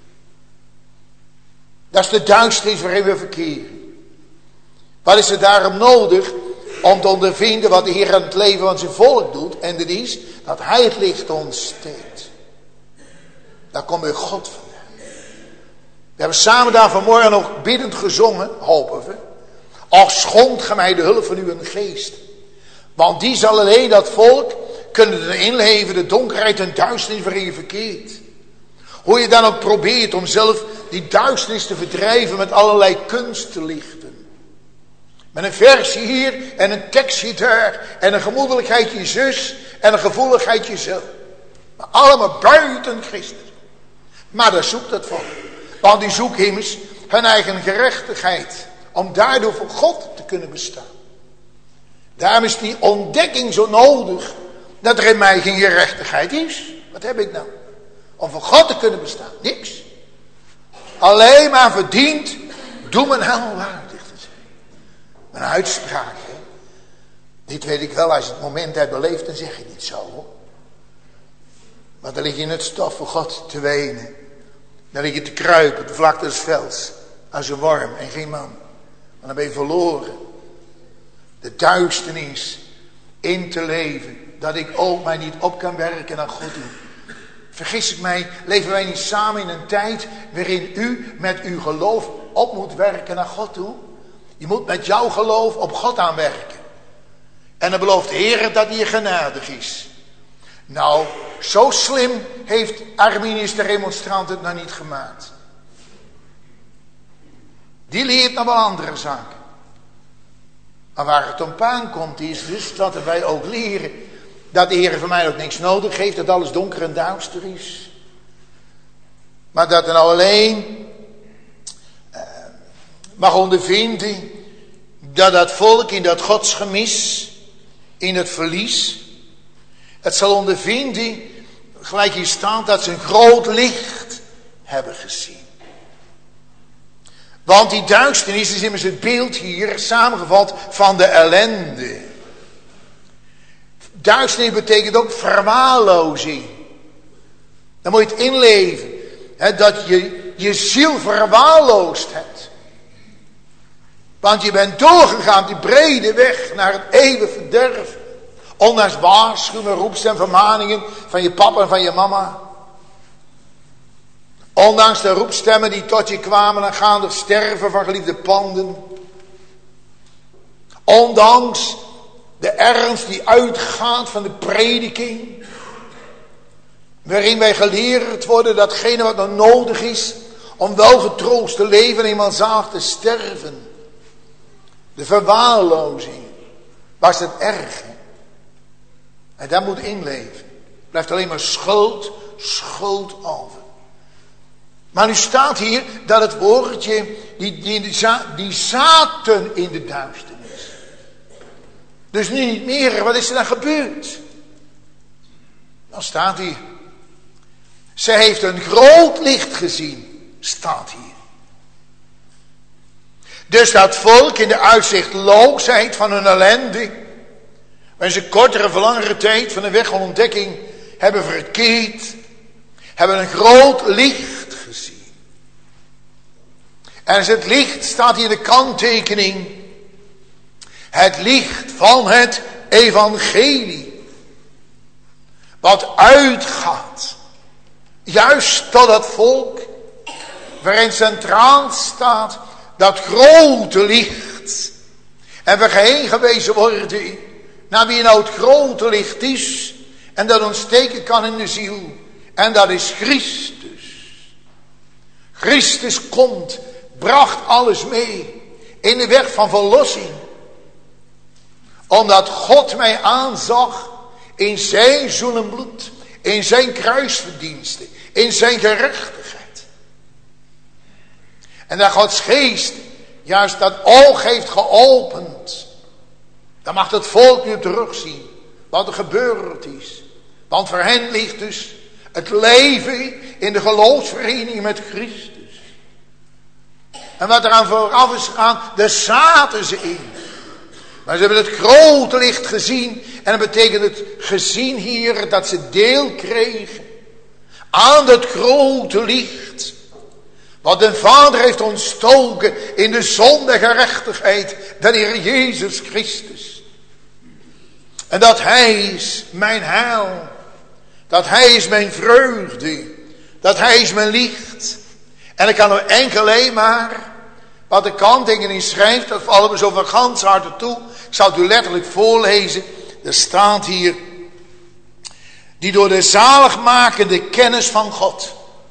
Dat is de duisternis waarin we verkeren. Wat is er daarom nodig? Om te ondervinden wat de Heer aan het leven van zijn volk doet. En dat is dat hij het licht ontsteekt. daar komt bij God vandaan. We hebben samen daar vanmorgen nog biddend gezongen, hopen we. Och, schonk ge mij de hulp van uw geest. Want die zal alleen dat volk kunnen inleven, de donkerheid en duisternis waarin je verkeert. Hoe je dan ook probeert om zelf die duisternis te verdrijven met allerlei kunstlichten. Met een versje hier en een tekstje daar en een gemoedelijkheidje zus en een gevoeligheidje zo. Maar allemaal buiten Christus. Maar daar zoekt het van. Want die zoeken immers hun eigen gerechtigheid. Om daardoor voor God te kunnen bestaan. Daarom is die ontdekking zo nodig. Dat er in mij geen gerechtigheid is. Wat heb ik nou? Om voor God te kunnen bestaan. Niks. Alleen maar verdiend. Doe mijn hel waardig te zijn. Mijn uitspraak. Hè? Dit weet ik wel. Als je het moment hebt beleefd. Dan zeg je niet zo. Hoor. Maar dan lig je in het stof voor God te wenen. Dan lig je te kruipen op de vlakte des velds. Als een worm en geen man. Maar dan ben je verloren. De duisternis in te leven. Dat ik ook mij niet op kan werken naar God toe. Vergis ik mij, leven wij niet samen in een tijd waarin u met uw geloof op moet werken naar God toe? Je moet met jouw geloof op God aanwerken. En dan belooft de Heer dat hij je genadig is. Nou, zo slim heeft Arminius de remonstrant het nou niet gemaakt. Die leert nog wel andere zaken. Maar waar het om aankomt is dus dat wij ook leren dat de Heer van mij ook niks nodig heeft, dat alles donker en duister is. Maar dat er nou alleen uh, mag ondervinden dat dat volk in dat godsgemis, in het verlies, het zal ondervinden, gelijk hier staat, dat ze een groot licht hebben gezien. Want die duisternis is immers het beeld hier samengevat van de ellende. Duisternis betekent ook verwaarlozing. Dan moet je het inleven. Hè, dat je je ziel verwaarloosd hebt. Want je bent doorgegaan die brede weg naar het eeuwige verderf. Ondanks waarschuwingen, roepstem, vermaningen van je papa en van je mama. Ondanks de roepstemmen die tot je kwamen en gaande sterven van geliefde panden. Ondanks de ernst die uitgaat van de prediking. Waarin wij geleerd worden datgene wat nog nodig is om wel getroost te leven en eenmaal zalig te sterven. De verwaarlozing was het erg. Hè? En daar moet inleven. Blijft alleen maar schuld, schuld over. Maar nu staat hier dat het woordje, die, die, die, die zaten in de duisternis. Dus nu niet meer, wat is er dan gebeurd? Dan staat hier. Ze heeft een groot licht gezien, staat hier. Dus dat volk in de uitzichtloosheid van hun ellende, waarin ze kortere of langere tijd van de weg van ontdekking hebben verkeerd, hebben een groot licht gezien. En als het licht staat hier in de kanttekening, het licht van het evangelie, wat uitgaat, juist tot dat volk, waarin centraal staat dat grote licht. En we heen gewezen worden naar wie nou het grote licht is en dat ontsteken kan in de ziel. En dat is Christus. Christus komt, bracht alles mee in de weg van verlossing. Omdat God mij aanzag in zijn zoen en bloed, in zijn kruisverdiensten, in zijn gerechtigheid. En dat Gods geest juist dat oog heeft geopend. Dan mag het volk nu terugzien wat er gebeurd is. Want voor hen ligt dus het leven in de geloofsvereniging met Christus. En wat eraan vooraf is gegaan, daar zaten ze in. Maar ze hebben het grote licht gezien. En dat betekent het gezien hier dat ze deel kregen aan dat grote licht. Wat de Vader heeft ontstoken in de zon der gerechtigheid, de Heer Jezus Christus. En dat Hij is mijn heil. Dat Hij is mijn vreugde. Dat hij is mijn licht. En ik kan nou enkel alleen maar, wat de kanttekening schrijft, dat vallen we zo van gans harte toe. Ik zal het u letterlijk voorlezen. Er staat hier, die door de zaligmakende kennis van God.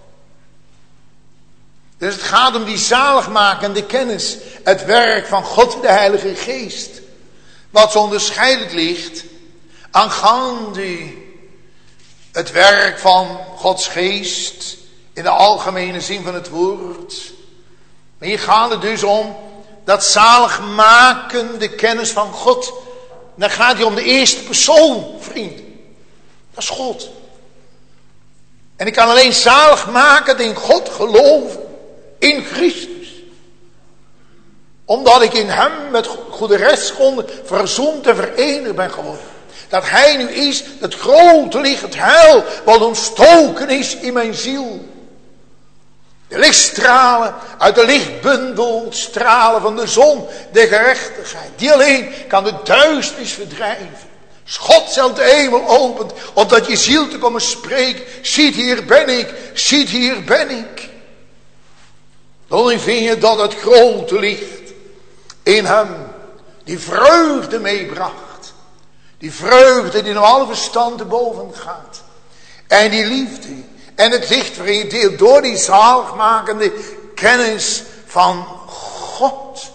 Dus het gaat om die zaligmakende kennis. Het werk van God de Heilige Geest. Wat zo onderscheidend ligt aangaande het werk van Gods Geest in de algemene zin van het woord. Maar hier gaat het dus om dat zaligmakende kennis van God. Dan gaat het om de eerste persoon, vriend. Dat is God. En ik kan alleen zaligmakend in God geloven. In Christus. Omdat ik in hem met goede rechtsgronden verzoend en verenigd ben geworden. Dat hij nu is het grote licht, het heil wat ontstoken is in mijn ziel. De lichtstralen uit de lichtbundel, stralen van de zon, de gerechtigheid. Die alleen kan de duisternis verdrijven. Als God zelf de hemel opent, opdat je ziel te komen spreken. Ziet, hier ben ik, ziet, hier ben ik. Dan vind je dat het grote licht in hem die vreugde meebracht. Die vreugde die naar alle verstand te boven gaat. En die liefde en het licht waarin je deelt door die zaligmakende kennis van God.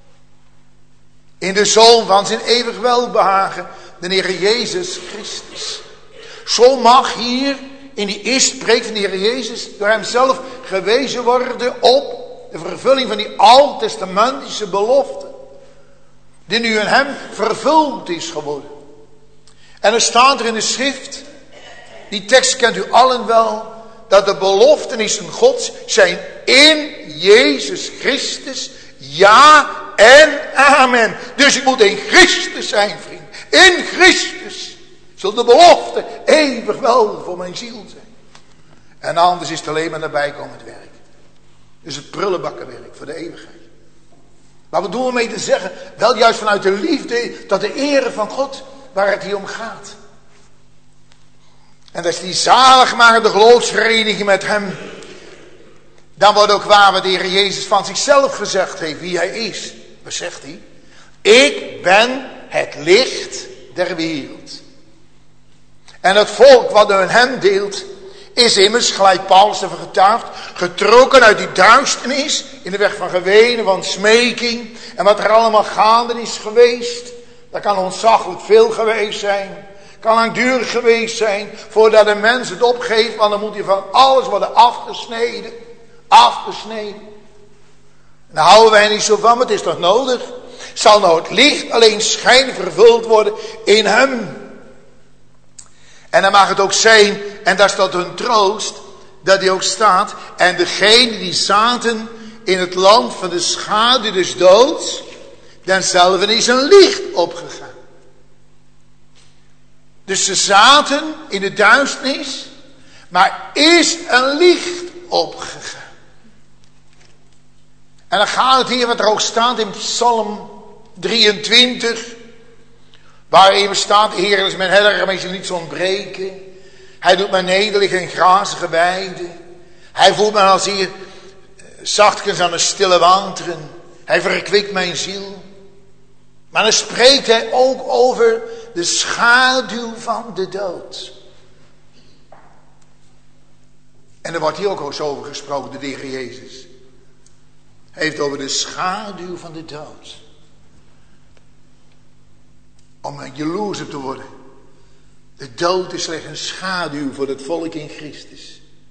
In de Zoon van zijn eeuwig welbehagen, de Heer Jezus Christus. Zo mag hier in die eerste preek van de Heer Jezus door hem zelf gewezen worden op de vervulling van die oud-testamentische belofte. Die nu in hem vervuld is geworden. En er staat er in de schrift, die tekst kent u allen wel, dat de beloftenissen Gods zijn in Jezus Christus, ja en amen. Dus ik moet in Christus zijn, vriend. In Christus zal de belofte eeuwig wel voor mijn ziel zijn. En anders is het alleen maar naar bijkomend werk. Dus het prullenbakkenwerk voor de eeuwigheid. Maar wat doen we mee te zeggen? Wel juist vanuit de liefde tot de ere van God waar het hier om gaat. En dat is die zaligmakende geloofsvereniging met hem. Dan wordt ook waar wat de Heer Jezus van zichzelf gezegd heeft, wie hij is. Wat zegt hij? Ik ben het licht der wereld. En het volk wat in hem deelt, is immers, gelijk Paulus ervan getuigt, getrokken uit die duisternis, in de weg van gewenen, van smeking, en wat er allemaal gaande is geweest. Dat kan ontzaglijk veel geweest zijn. Kan langdurig geweest zijn, voordat een mens het opgeeft, want dan moet hij van alles worden afgesneden. Afgesneden. En daar houden wij niet zo van, maar het is toch nodig? Zal nou het licht alleen schijnen vervuld worden in hem? En dan mag het ook zijn, en dat is tot hun troost, dat hij ook staat, en degenen die zaten in het land van de schaduw des doods, denzelfde is een licht opgegaan. Dus ze zaten in de duisternis, maar is een licht opgegaan. En dan gaat het hier wat er ook staat in Psalm drieëntwintig, waar even staat, de Heer is mijn herder, mij zal niets ontbreken. Hij doet mij nederig in grazige weiden. Hij voert mij als hier zachtkens aan de stille wateren. Hij verkwikt mijn ziel. Maar dan spreekt hij ook over de schaduw van de dood. En er wordt hier ook eens over gesproken, door de Heer Jezus. Hij heeft over de schaduw van de dood. Om een jaloers op te worden. De dood is slechts een schaduw voor het volk in Christus.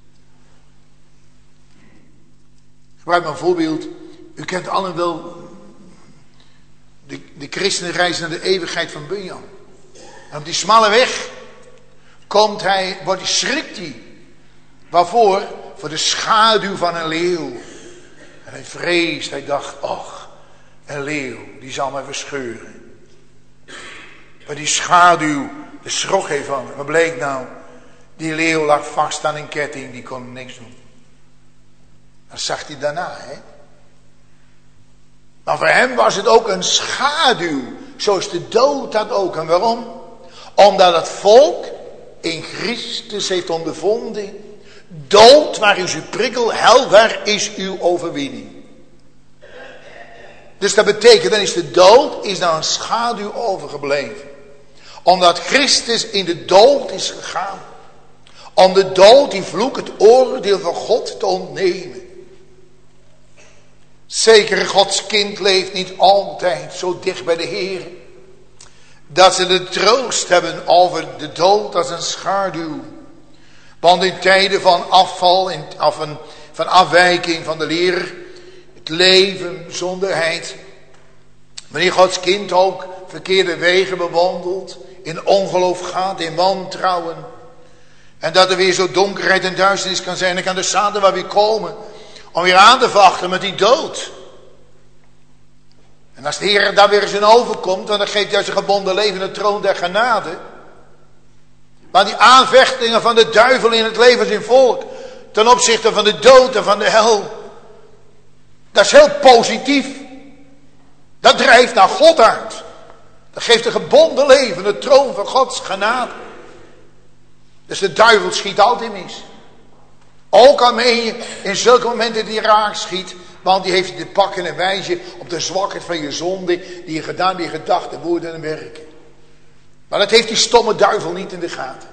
Ik gebruik maar een voorbeeld. U kent allen wel de, de christenenreis naar de eeuwigheid van Bunyan. En op die smalle weg komt hij, wordt hij, schrikt hij. Waarvoor? Voor de schaduw van een leeuw. En hij vreest, hij dacht, ach, een leeuw, die zal mij verscheuren. Maar die schaduw, de schrok hij van. Wat bleek nou? Die leeuw lag vast aan een ketting, die kon niks doen. Dat zag hij daarna, hè. Maar voor hem was het ook een schaduw, zoals de dood dat ook. En waarom? Omdat het volk in Christus heeft ondervonden Dood, waar is uw prikkel? Hel, waar is uw overwinning? Dus dat betekent, dan is de dood is daar een schaduw overgebleven. Omdat Christus in de dood is gegaan. Om de dood, die vloek, het oordeel van God te ontnemen. Zeker, Gods kind leeft niet altijd zo dicht bij de Heer. Dat ze de troost hebben over de dood als een schaduw. Want in tijden van afval, in, of een, van afwijking van de leer, het leven, zonderheid. Wanneer Gods kind ook verkeerde wegen bewandelt, in ongeloof gaat, in wantrouwen. En dat er weer zo donkerheid en duisternis kan zijn, dan kan de Satan wel weer komen om weer aan te vachten met die dood. En als de Heer daar weer eens in overkomt, dan geeft hij zijn gebonden leven de troon der genade. Maar die aanvechtingen van de duivel in het leven van zijn volk, ten opzichte van de dood en van de hel, dat is heel positief. Dat drijft naar God uit. Dat geeft een gebonden leven de troon van Gods genade. Dus de duivel schiet altijd mis. Ook al meen je in zulke momenten die raak schiet, want die heeft je te pakken en wijs je op de zwakheid van je zonde die je gedaan bij je gedachten, woorden en werken. Maar dat heeft die stomme duivel niet in de gaten.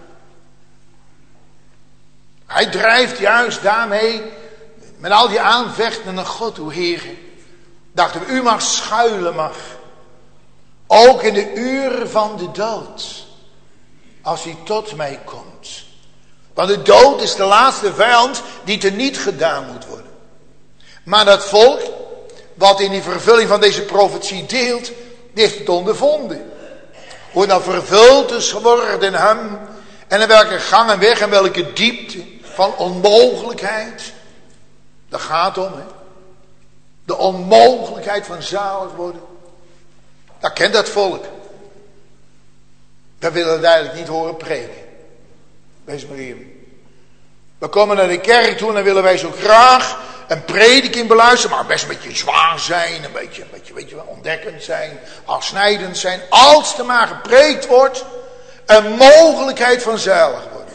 Hij drijft juist daarmee, met al die aanvechten naar God, o Heer, dachten we, u mag schuilen mag. Ook in de uren van de dood. Als hij tot mij komt. Want de dood is de laatste vijand die teniet gedaan moet worden. Maar dat volk, wat in die vervulling van deze profetie deelt, die heeft het ondervonden. Hoe nou vervuld is geworden in hem. En in welke gang en weg en welke diepte van onmogelijkheid. Daar gaat het om, hè. De onmogelijkheid van zalig worden. Dat kent dat volk. Dat willen we eigenlijk niet horen preken. Wees maar even. We komen naar de kerk toe en dan willen wij zo graag een prediking beluisteren. Maar best een beetje zwaar zijn. Een beetje, een beetje weet je wel, ontdekkend zijn. Afsnijdend zijn. Als er maar gepreekt wordt. Een mogelijkheid van zalig worden.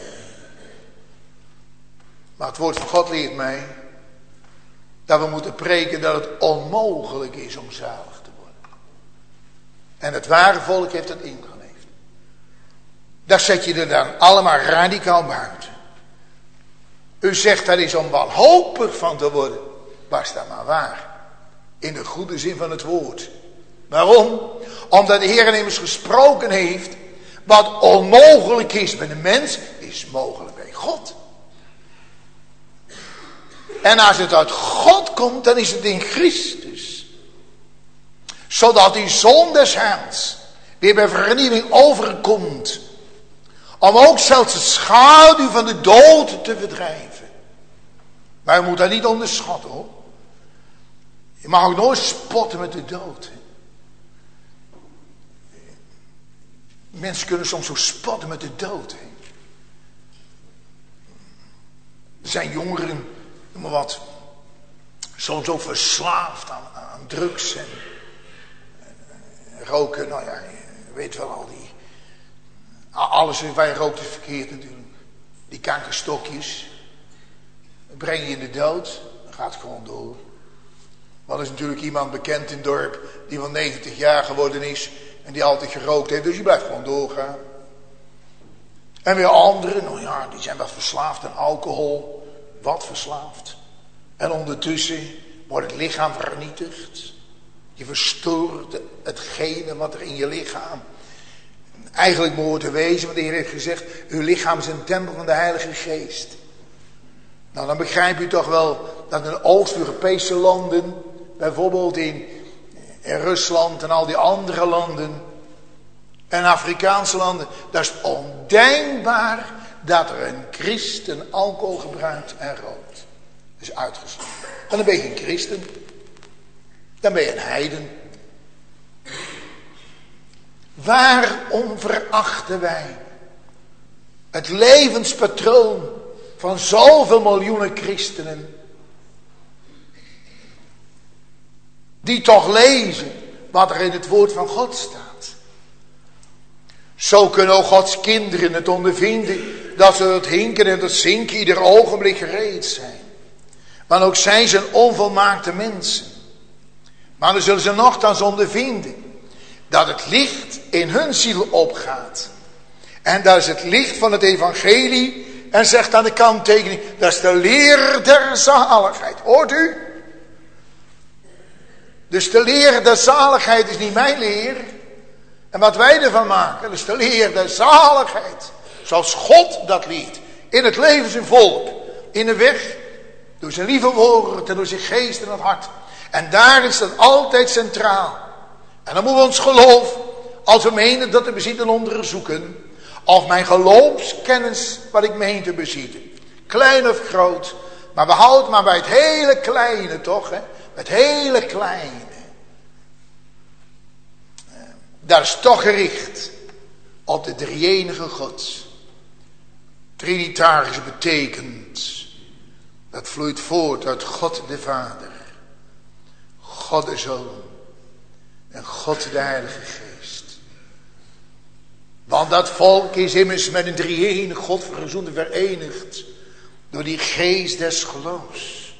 Maar het woord van God leert mij. Dat we moeten preken dat het onmogelijk is om zalig te worden. En het ware volk heeft dat ingeleefd. Daar zet je er dan allemaal radicaal buiten. U zegt dat is om wanhopig van te worden. Was dat maar waar. In de goede zin van het woord. Waarom? Omdat de Heer immers gesproken heeft. Wat onmogelijk is bij de mens, is mogelijk bij God. En als het uit God komt, dan is het in Christus. Zodat die zon des heils weer bij vernieuwing overkomt. Om ook zelfs de schaduw van de dood te verdrijven. Maar je moet dat niet onderschatten, hoor. Je mag ook nooit spotten met de dood. Hè. Mensen kunnen soms zo spotten met de dood. Hè. Er zijn jongeren, noem maar wat, soms ook verslaafd aan, aan drugs en, en roken. Nou ja, je weet wel al die... Alles waar je rookt is verkeerd natuurlijk. Die kankerstokjes. Dat breng je in de dood. Dan gaat het gewoon door. Want er is natuurlijk iemand bekend in het dorp. Die van negentig jaar geworden is. En die altijd gerookt heeft. Dus die blijft gewoon doorgaan. En weer anderen. Nou ja, die zijn wat verslaafd aan alcohol. Wat verslaafd. En ondertussen wordt het lichaam vernietigd. Je verstoort hetgene wat er in je lichaam eigenlijk moet te wezen, want de Heer heeft gezegd, uw lichaam is een tempel van de Heilige Geest. Nou, dan begrijp u toch wel dat in Oost-Europese landen, bijvoorbeeld in, in Rusland en al die andere landen, en Afrikaanse landen, dat is ondenkbaar dat er een christen alcohol gebruikt en rookt. Dat is uitgesloten. En dan ben je een christen. Dan ben je een heiden. Waarom verachten wij het levenspatroon van zoveel miljoenen christenen, die toch lezen wat er in het woord van God staat? Zo kunnen ook Gods kinderen het ondervinden, dat ze het hinken en het zinken ieder ogenblik gereed zijn. Maar ook zij zijn onvolmaakte mensen. Maar dan zullen ze nochtans ondervinden dat het licht in hun ziel opgaat. En dat is het licht van het evangelie. En zegt aan de kanttekening, dat is de leer der zaligheid. Hoort u? Dus de leer der zaligheid is niet mijn leer. En wat wij ervan maken, dat is de leer der zaligheid. Zoals God dat leert. In het leven zijn volk. In de weg. Door zijn lieve woord en door zijn geest en het hart. En daar is dat altijd centraal. En dan moeten we ons geloof, als we menen dat we bezitten onderzoeken. Of mijn geloofskennis wat ik meen te bezitten. Klein of groot. Maar we houden maar bij het hele kleine toch. Hè? Het hele kleine. Dat is toch gericht op de drie-enige God. Trinitarisch betekent. Dat vloeit voort uit God de Vader. God de Zoon. En God de Heilige Geest. Want dat volk is immers met een drie-enige God verzoend en verenigd. Door die geest des geloofs.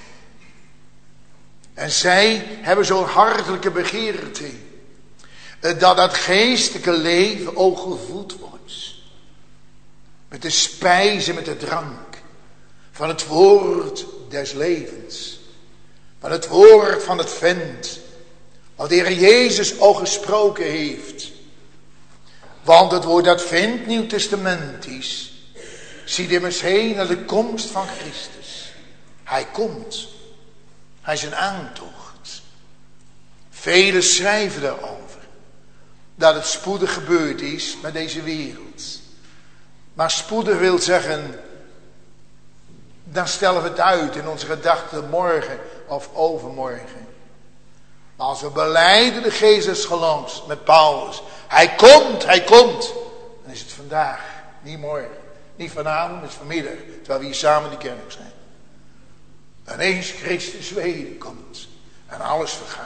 En zij hebben zo'n hartelijke begeerte. Dat dat geestelijke leven ook gevoed wordt. Met de spijze, met de drank. Van het woord des levens. Van het woord van het vent. Wat de Heer Jezus al gesproken heeft. Want het woord dat vent Nieuw Testamentisch. Ziet immers heen naar de komst van Christus. Hij komt. Hij is een aantocht. Velen schrijven daarover. Dat het spoedig gebeurd is met deze wereld. Maar spoedig wil zeggen. Dan stellen we het uit in onze gedachten morgen of overmorgen. Maar als we belijden de geest des geloofs met Paulus. Hij komt, hij komt. Dan is het vandaag, niet morgen. Niet vanavond, het is vanmiddag. Terwijl we hier samen in de kerk zijn. En eens Christus wederkomt. En alles vergaat.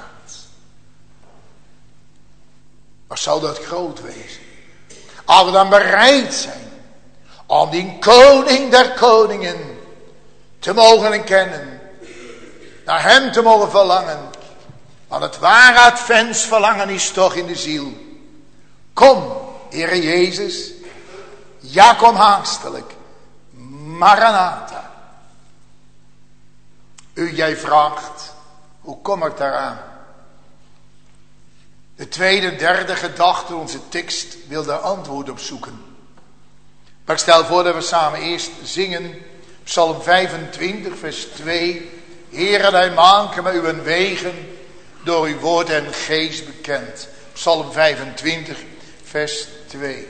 Wat zou dat groot wezen. Als we dan bereid zijn. Om die koning der koningen. Te mogen kennen. Naar hem te mogen verlangen. Want het ware advents verlangen is toch in de ziel. Kom, Heere Jezus. Ja, kom haastelijk. Maranatha. U, jij vraagt. Hoe kom ik daaraan? De tweede en derde gedachte, onze tekst, wil daar antwoord op zoeken. Maar ik stel voor dat we samen eerst zingen. Psalm vijfentwintig, vers twee. Heere, wij maken met uw wegen door uw woord en geest bekend. Psalm vijfentwintig, vers twee.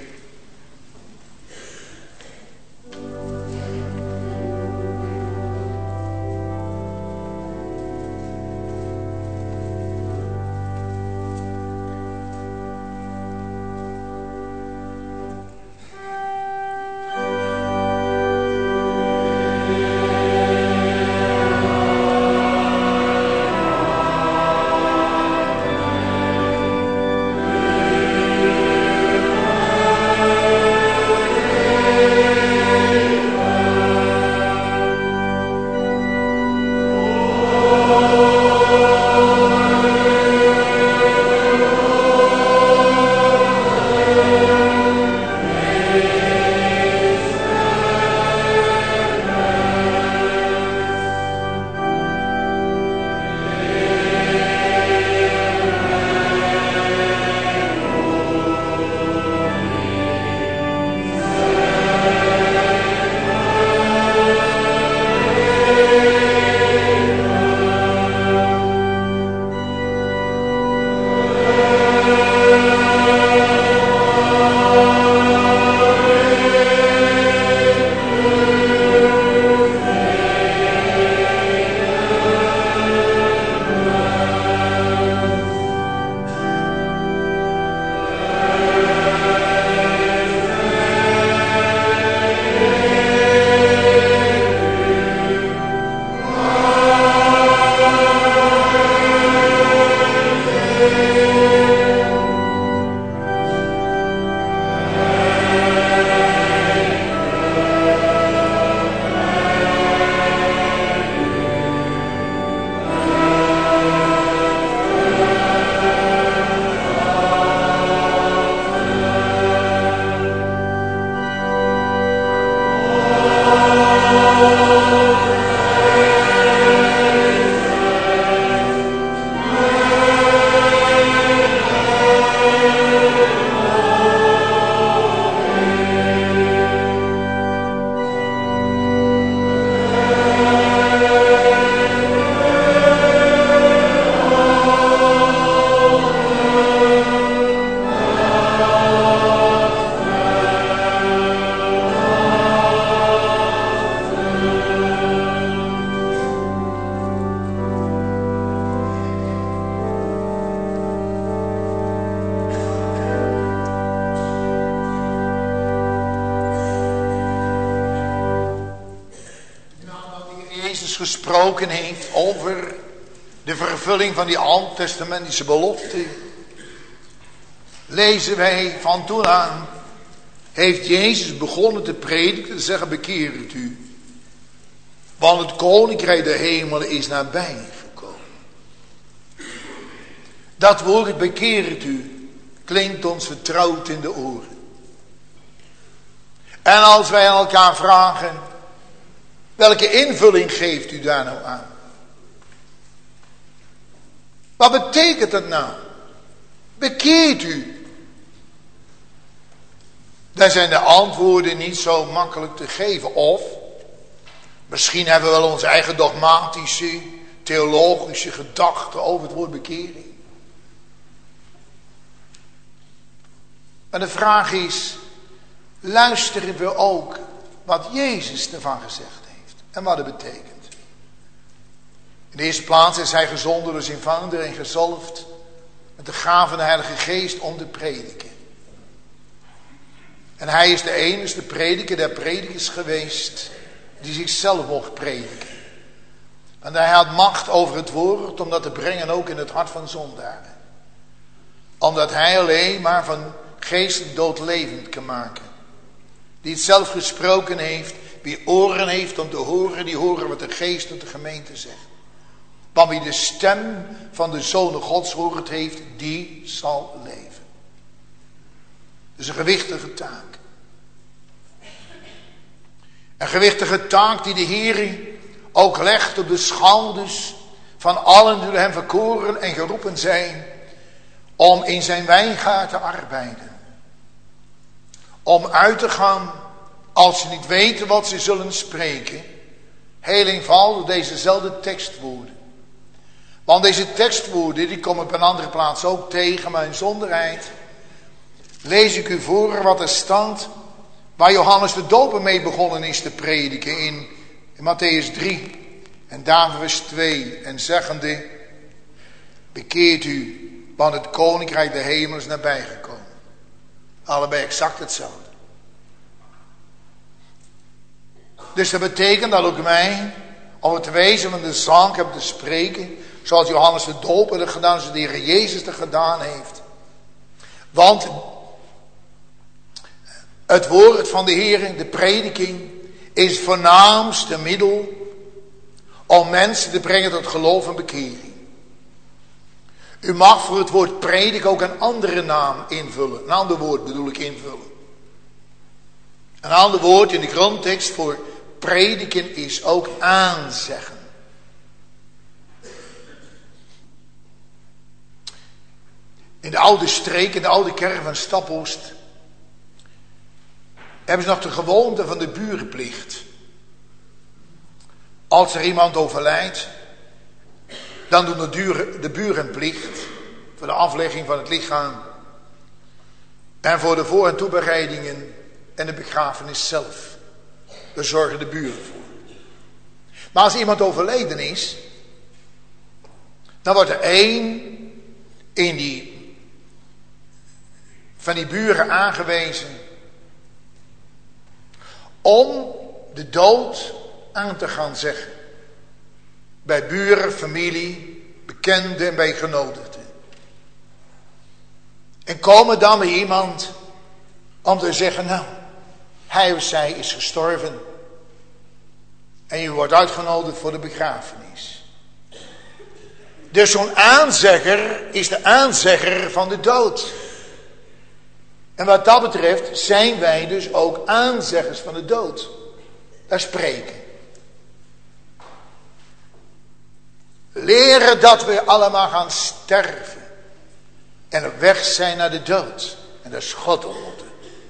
gesproken heeft over de vervulling van die Oud-testamentische belofte, lezen wij van toen aan, heeft Jezus begonnen te prediken, te zeggen, bekeert u. Want het koninkrijk der hemelen is nabij gekomen. Dat woord bekeert u klinkt ons vertrouwd in de oren. En als wij aan elkaar vragen, welke invulling geeft u daar nou aan? Wat betekent dat nou? Bekeert u. Dan zijn de antwoorden niet zo makkelijk te geven. Of, misschien hebben we wel onze eigen dogmatische, theologische gedachten over het woord bekering. Maar de vraag is, luisteren we ook wat Jezus ervan gezegd heeft en wat het betekent? In de eerste plaats is hij gezonden door zijn vader en gezalfd met de gave van de Heilige Geest om te prediken. En hij is de enige prediker der predikers geweest die zichzelf mocht prediken. En hij had macht over het woord om dat te brengen ook in het hart van zondaren. Omdat hij alleen maar van geest dood levend kan maken. Die het zelf gesproken heeft, wie oren heeft om te horen, die horen wat de geest tot de gemeente zegt. Want wie de stem van de Zoon Gods hoort heeft, die zal leven. Dat is een gewichtige taak. Een gewichtige taak die de Heer ook legt op de schouders van allen die door hem verkoren en geroepen zijn om in zijn wijngaard te arbeiden. Om uit te gaan als ze niet weten wat ze zullen spreken. Heel eenvoudig dezezelfde tekstwoorden. Want deze tekstwoorden die komen op een andere plaats ook tegen, maar in zonderheid lees ik u voor wat er staat waar Johannes de Doper mee begonnen is te prediken in, in Matthäus drie en daar vers twee en zeggende, bekeert u, want het koninkrijk der hemel is nabijgekomen. Allebei exact hetzelfde. Dus dat betekent dat ook mij, om het wezen van de zang heb te spreken, zoals Johannes de Doper het gedaan, zoals de Heer Jezus het gedaan heeft. Want het woord van de Heer, de prediking, is het voornaamste middel om mensen te brengen tot geloof en bekering. U mag voor het woord predik ook een andere naam invullen. Een ander woord bedoel ik invullen. Een ander woord in de grondtekst voor prediken is ook aanzeggen. In de oude streek, in de oude kerk van Staphorst, hebben ze nog de gewoonte van de burenplicht. Als er iemand overlijdt, dan doen de, duren, de buren plicht voor de aflegging van het lichaam en voor de voor- en toebereidingen en de begrafenis zelf. Daar zorgen de buren voor. Maar als iemand overleden is, dan wordt er één in die van die buren aangewezen om de dood aan te gaan zeggen. Bij buren, familie, bekenden en bij genodigden. En komen dan bij iemand om te zeggen, nou, hij of zij is gestorven. En je wordt uitgenodigd voor de begrafenis. Dus zo'n aanzegger is de aanzegger van de dood. En wat dat betreft zijn wij dus ook aanzeggers van de dood. Daar spreken. Leren dat we allemaal gaan sterven. En op weg zijn naar de dood. En de schot ontmoeten.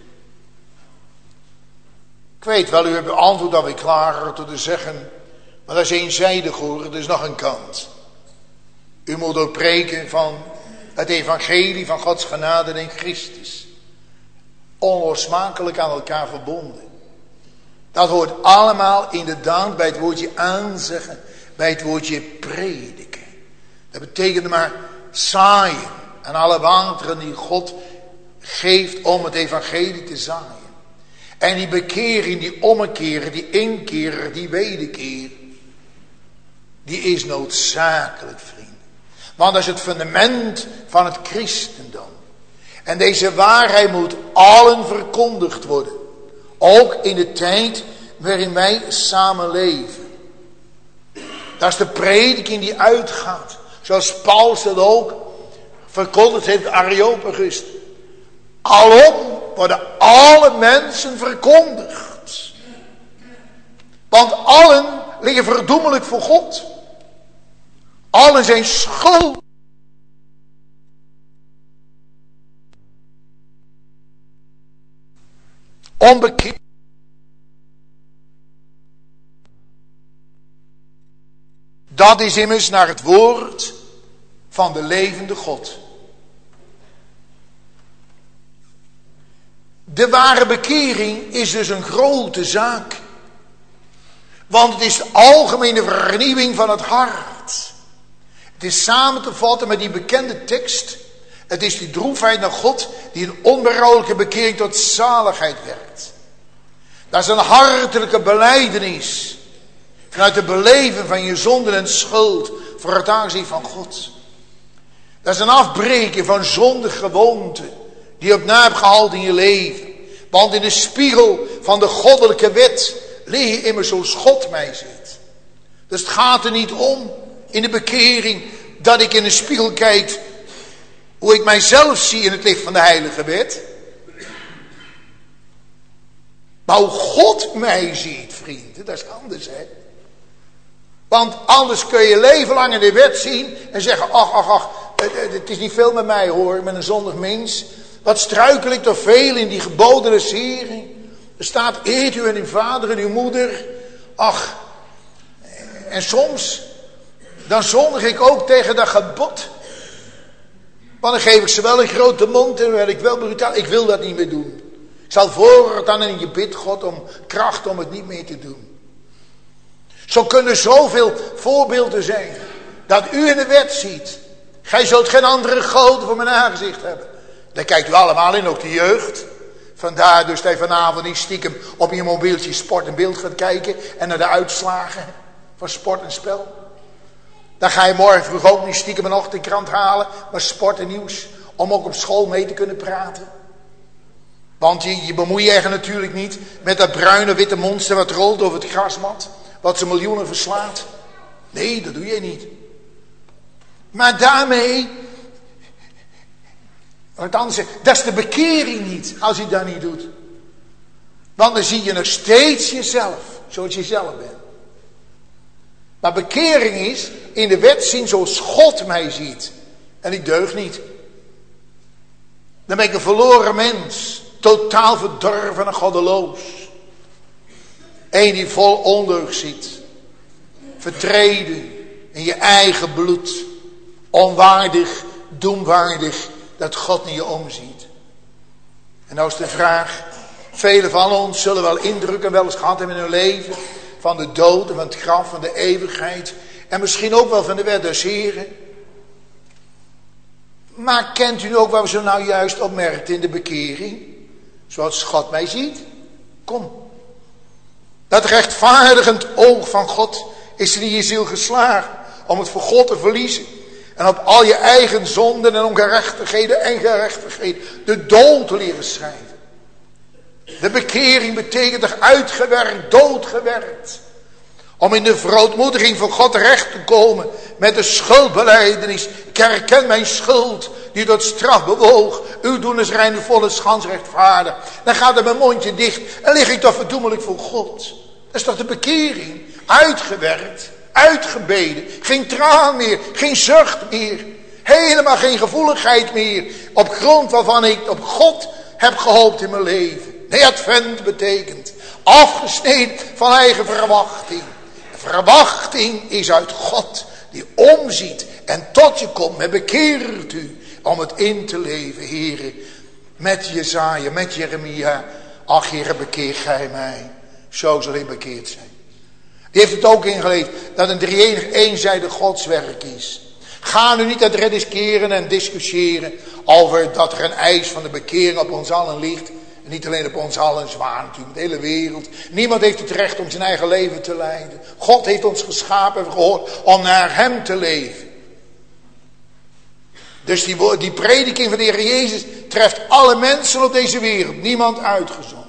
Ik weet wel, u hebt beantwoord dat we klaar door te zeggen. Maar dat is eenzijdig hoor, er is nog een kant. U moet ook preken van het evangelie van Gods genade in Christus. Onlosmakelijk aan elkaar verbonden. Dat hoort allemaal inderdaad bij het woordje aanzeggen. Bij het woordje prediken. Dat betekent maar zaaien. En alle wateren die God geeft om het evangelie te zaaien. En die bekering, die ommekeer, die inkeer, die wederkeer. die is noodzakelijk, vrienden. Want dat is het fundament van het christendom. En deze waarheid moet allen verkondigd worden. Ook in de tijd waarin wij samen leven. Dat is de prediking die uitgaat. Zoals Paulus dat ook verkondigd heeft, Areopagus. Alom worden alle mensen verkondigd. Want allen liggen verdoemelijk voor God. Allen zijn schuld. Onbekeerd. Dat is immers naar het woord van de levende God. De ware bekering is dus een grote zaak. Want het is de algemene vernieuwing van het hart. Het is samen te vatten met die bekende tekst. Het is die droefheid naar God die een onberouwelijke bekering tot zaligheid werkt. Dat is een hartelijke belijdenis. Vanuit het beleven van je zonden en schuld voor het aangezicht van God. Dat is een afbreken van zondige gewoonten die je op na hebt gehaald in je leven. Want in de spiegel van de goddelijke wet leer je immers zoals God mij ziet. Dus het gaat er niet om in de bekering dat ik in de spiegel kijk hoe ik mijzelf zie in het licht van de heilige wet. Maar hoe God mij ziet, vrienden, dat is anders, hè. Want anders kun je leven lang in de wet zien en zeggen, ach, ach, ach, het, het is niet veel met mij hoor, met een zondig mens. Wat struikel ik toch veel in die geboden des Heren. Er staat, eert u en uw vader en uw moeder. Ach, en soms, dan zondig ik ook tegen dat gebod. Want dan geef ik ze wel een grote mond en dan werd ik wel brutaal. Ik wil dat niet meer doen. Ik zal voortaan in je bid, God, om kracht om het niet meer te doen. Zo kunnen zoveel voorbeelden zijn. Dat u in de wet ziet. Gij zult geen andere goden voor mijn aangezicht hebben. Daar kijkt u allemaal in, ook de jeugd. Vandaar dus dat je vanavond niet stiekem op je mobieltje sport en beeld gaat kijken. En naar de uitslagen van sport en spel. Dan ga je morgen vroeg ook niet stiekem een ochtendkrant halen. Maar sport en nieuws. Om ook op school mee te kunnen praten. Want je, je bemoei je er natuurlijk niet met dat bruine witte monster wat rolt over het grasmat. Wat ze miljoenen verslaat. Nee, dat doe je niet. Maar daarmee, wat anders zegt, dat is de bekering niet als je dat niet doet. Want dan zie je nog steeds jezelf, zoals je zelf bent. Maar bekering is in de wet zien zoals God mij ziet. En ik deug niet. Dan ben ik een verloren mens. Totaal verdorven en goddeloos. Eén die vol ondeugd ziet. Vertreden in je eigen bloed. Onwaardig, doemwaardig dat God naar je omziet. En nou is de vraag. Velen van ons zullen wel indrukken wel eens gehad hebben in hun leven. Van de dood en van het graf, van de eeuwigheid. En misschien ook wel van de wet des Heren. Maar kent u ook wat we zo nou juist opmerkt in de bekering? Zoals God mij ziet. Kom. Dat rechtvaardigend oog van God is er in je ziel geslagen. Om het voor God te verliezen. En op al je eigen zonden en ongerechtigheden en gerechtigheden de dood te leren schrijven. De bekering betekent toch uitgewerkt, doodgewerkt. Om in de verootmoediging van God terecht te komen met de schuldbelijdenis. Ik herken mijn schuld die tot straf bewoog. U doen is rein volle schans rechtvaardig. Dan gaat er mijn mondje dicht en lig ik toch verdoemelijk voor God. Dat is toch de bekering. Uitgewerkt, uitgebeden. Geen traan meer, geen zucht meer. Helemaal geen gevoeligheid meer. Op grond waarvan ik op God heb gehoopt in mijn leven. Nee, advent betekent afgesneden van eigen verwachting. Verwachting is uit God die omziet en tot je komt met bekeert u om het in te leven, heren. Met Jesaja, met Jeremia. Ach, Heere, bekeer gij mij. Zo zal ik bekeerd zijn. Die heeft het ook ingeleefd dat een drie-enig eenzijdig godswerk is. Ga nu niet het rediskeren en discussiëren over dat er een eis van de bekering op ons allen ligt. En niet alleen op ons allen zwaar natuurlijk, de hele wereld. Niemand heeft het recht om zijn eigen leven te leiden. God heeft ons geschapen en gehoord om naar hem te leven. Dus die, die prediking van de Heer Jezus treft alle mensen op deze wereld. Niemand uitgezonderd.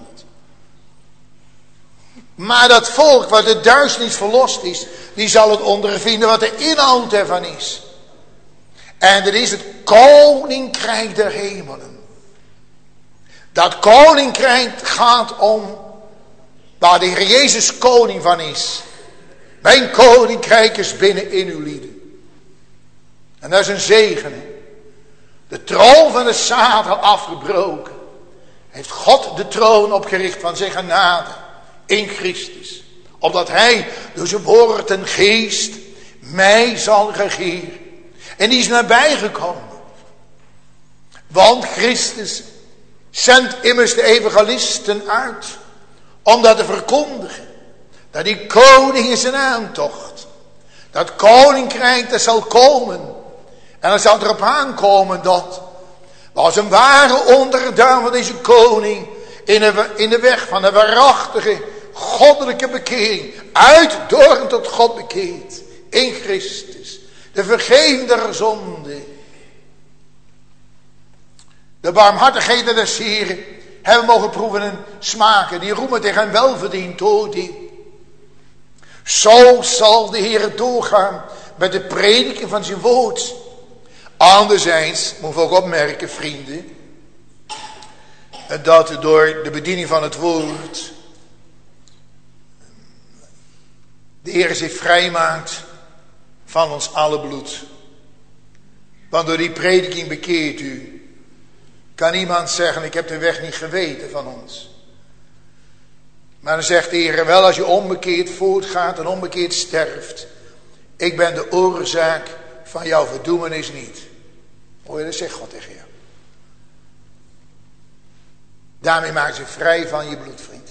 Maar dat volk wat de duisternis verlost is, die zal het ondervinden wat de inhoud ervan is. En dat is het koninkrijk der hemelen. Dat koninkrijk gaat om waar de Heer Jezus koning van is. Mijn koninkrijk is binnen in uw lieden. En dat is een zegen. Hè? De troon van de Satan afgebroken. Heeft God de troon opgericht van zijn genade in Christus. Opdat hij door zijn woord en geest mij zal regeren. En die is nabij gekomen. Want Christus zendt immers de evangelisten uit. Om dat te verkondigen. Dat die koning is een aantocht. Dat koninkrijk dat zal komen. En dan zal erop aankomen dat. Als een ware onderdaan van deze koning. In de, in de weg van de waarachtige goddelijke bekering. Uitdorend tot God bekeerd. In Christus. De vergeving der zonde. De barmhartigheden des Heren hebben mogen proeven en smaken. Die roemen tegen een welverdiend oordeel. Zo zal de Heer doorgaan met de prediking van zijn woord. Anderzijds moeten we ook opmerken, vrienden, dat door de bediening van het woord de Heer zich vrijmaakt van ons alle bloed. Want door die prediking bekeert u. Kan iemand zeggen, ik heb de weg niet geweten van ons. Maar dan zegt de Heer, wel als je onbekeerd voortgaat en onbekeerd sterft. Ik ben de oorzaak van jouw verdoemenis niet. Hoor je, dat zegt God tegen jou. Daarmee maakt ze vrij van je bloedvriend.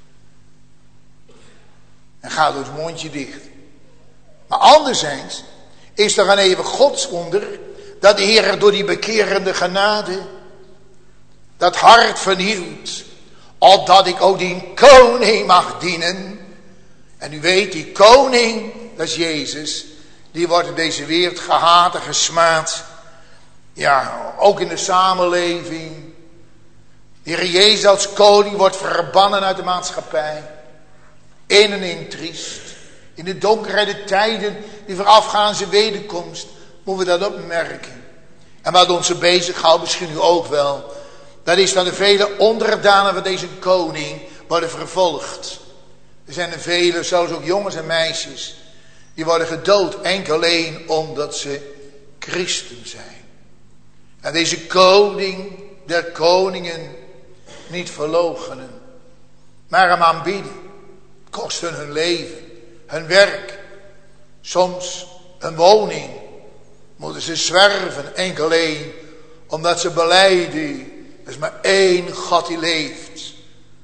En gaat door het mondje dicht. Maar anderzijds is er een eeuwig godswonder dat de Heer door die bekerende genade dat hart vernieuwt. Opdat ik ook die koning mag dienen. En u weet, die koning, dat is Jezus. Die wordt in deze wereld gehaat en gesmaad. Ja, ook in de samenleving. De Heer Jezus als koning wordt verbannen uit de maatschappij. In en in triest. In de donkere tijden die voorafgaan aan zijn wederkomst. Moeten we dat opmerken. En wat ons bezighoudt, misschien u ook wel. Dat is dat de vele onderdanen van deze koning worden vervolgd. Er zijn er vele, zelfs ook jongens en meisjes. Die worden gedood enkel alleen omdat ze christen zijn. En deze koning der koningen niet verloochenen. Maar hem aanbieden. Kost hun hun leven. Hun werk. Soms een woning. Moeten ze zwerven enkel alleen omdat ze belijden. Er is maar één God die leeft. Dat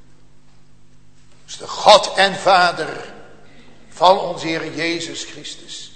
is de God en Vader van onze Heer Jezus Christus.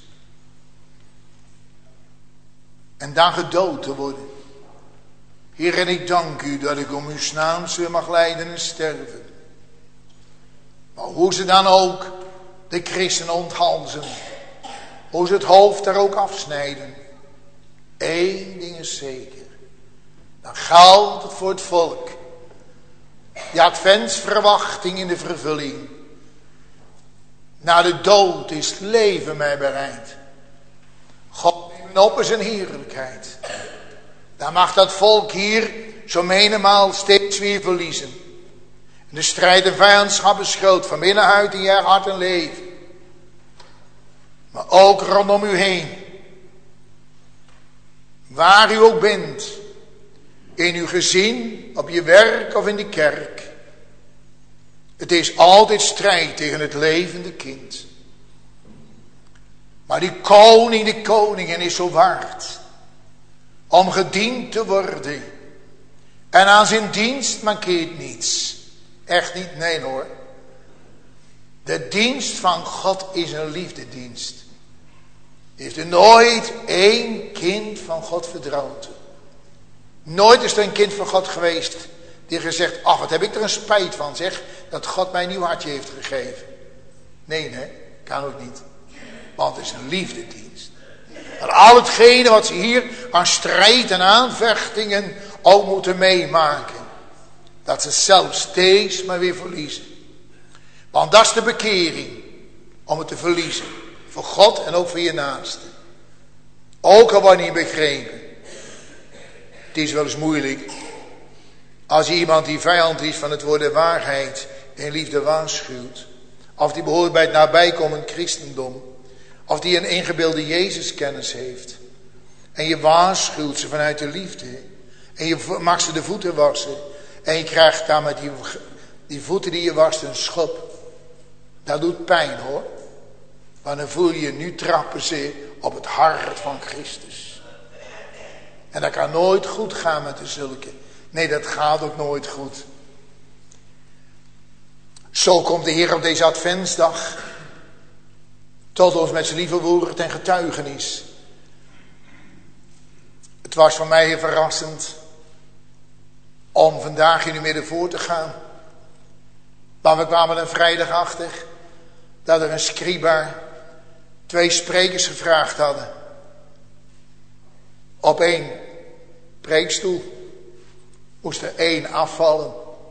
En dan gedood te worden. Heer, en ik dank u dat ik om uw naams weer mag lijden en sterven. Maar hoe ze dan ook de christenen onthalzen. Hoe ze het hoofd er ook afsnijden. Eén ding is zeker. Dan geldt het voor het volk. Die adventsverwachting in de vervulling. Na de dood is het leven mij bereid. God neemt op in zijn heerlijkheid. Dan mag dat volk hier zo menigmaal steeds weer verliezen. En de strijd en vijandschap is groot van binnenuit in je hart en leven. Maar ook rondom u heen. Waar u ook bent. In uw gezin, op je werk of in de kerk. Het is altijd strijd tegen het levende kind. Maar die koning, die koningin is zo waard. Om gediend te worden. En aan zijn dienst mankeert niets. Echt niet, nee hoor. De dienst van God is een liefdedienst. Heeft er nooit één kind van God verdroten. Nooit is er een kind van God geweest die gezegd, ach, wat heb ik er een spijt van, zeg, dat God mij een nieuw hartje heeft gegeven. Nee, nee, kan ook niet. Want het is een liefdedienst. En al hetgene wat ze hier aan strijd en aanvechtingen ook moeten meemaken. Dat ze zelf steeds maar weer verliezen. Want dat is de bekering. Om het te verliezen. Voor God en ook voor je naaste. Ook al wordt niet begrepen. Het is wel eens moeilijk. Als iemand die vijand is van het woord de waarheid en liefde waarschuwt. Of die behoort bij het nabijkomend christendom. Of die een ingebeelde Jezuskennis heeft. En je waarschuwt ze vanuit de liefde. En je mag ze de voeten wassen. En je krijgt daar met die, die voeten die je wast een schop. Dat doet pijn hoor. Maar dan voel je, nu trappen ze op het hart van Christus. En dat kan nooit goed gaan met de zulke. Nee, dat gaat ook nooit goed. Zo komt de Heer op deze adventsdag tot ons met zijn lieve woord en getuigenis. Het was voor mij heel verrassend om vandaag in uw midden voor te gaan. Maar we kwamen een vrijdag achter dat er een scriba twee sprekers gevraagd hadden. Op één preekstoel moest er één afvallen.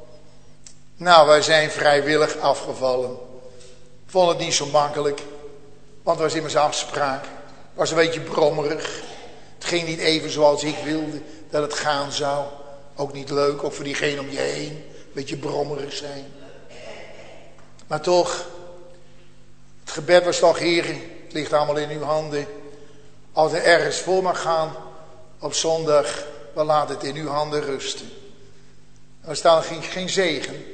Nou, wij zijn vrijwillig afgevallen. Vond het niet zo makkelijk. Want het was immers afspraak. Het was een beetje brommerig. Het ging niet even zoals ik wilde dat het gaan zou. Ook niet leuk, ook voor diegene om je heen. Een beetje brommerig zijn. Maar toch, het gebed was toch, Heer, het ligt allemaal in uw handen. Als er ergens voor mag gaan op zondag, dan laat het in uw handen rusten. Er staat geen, geen zegen.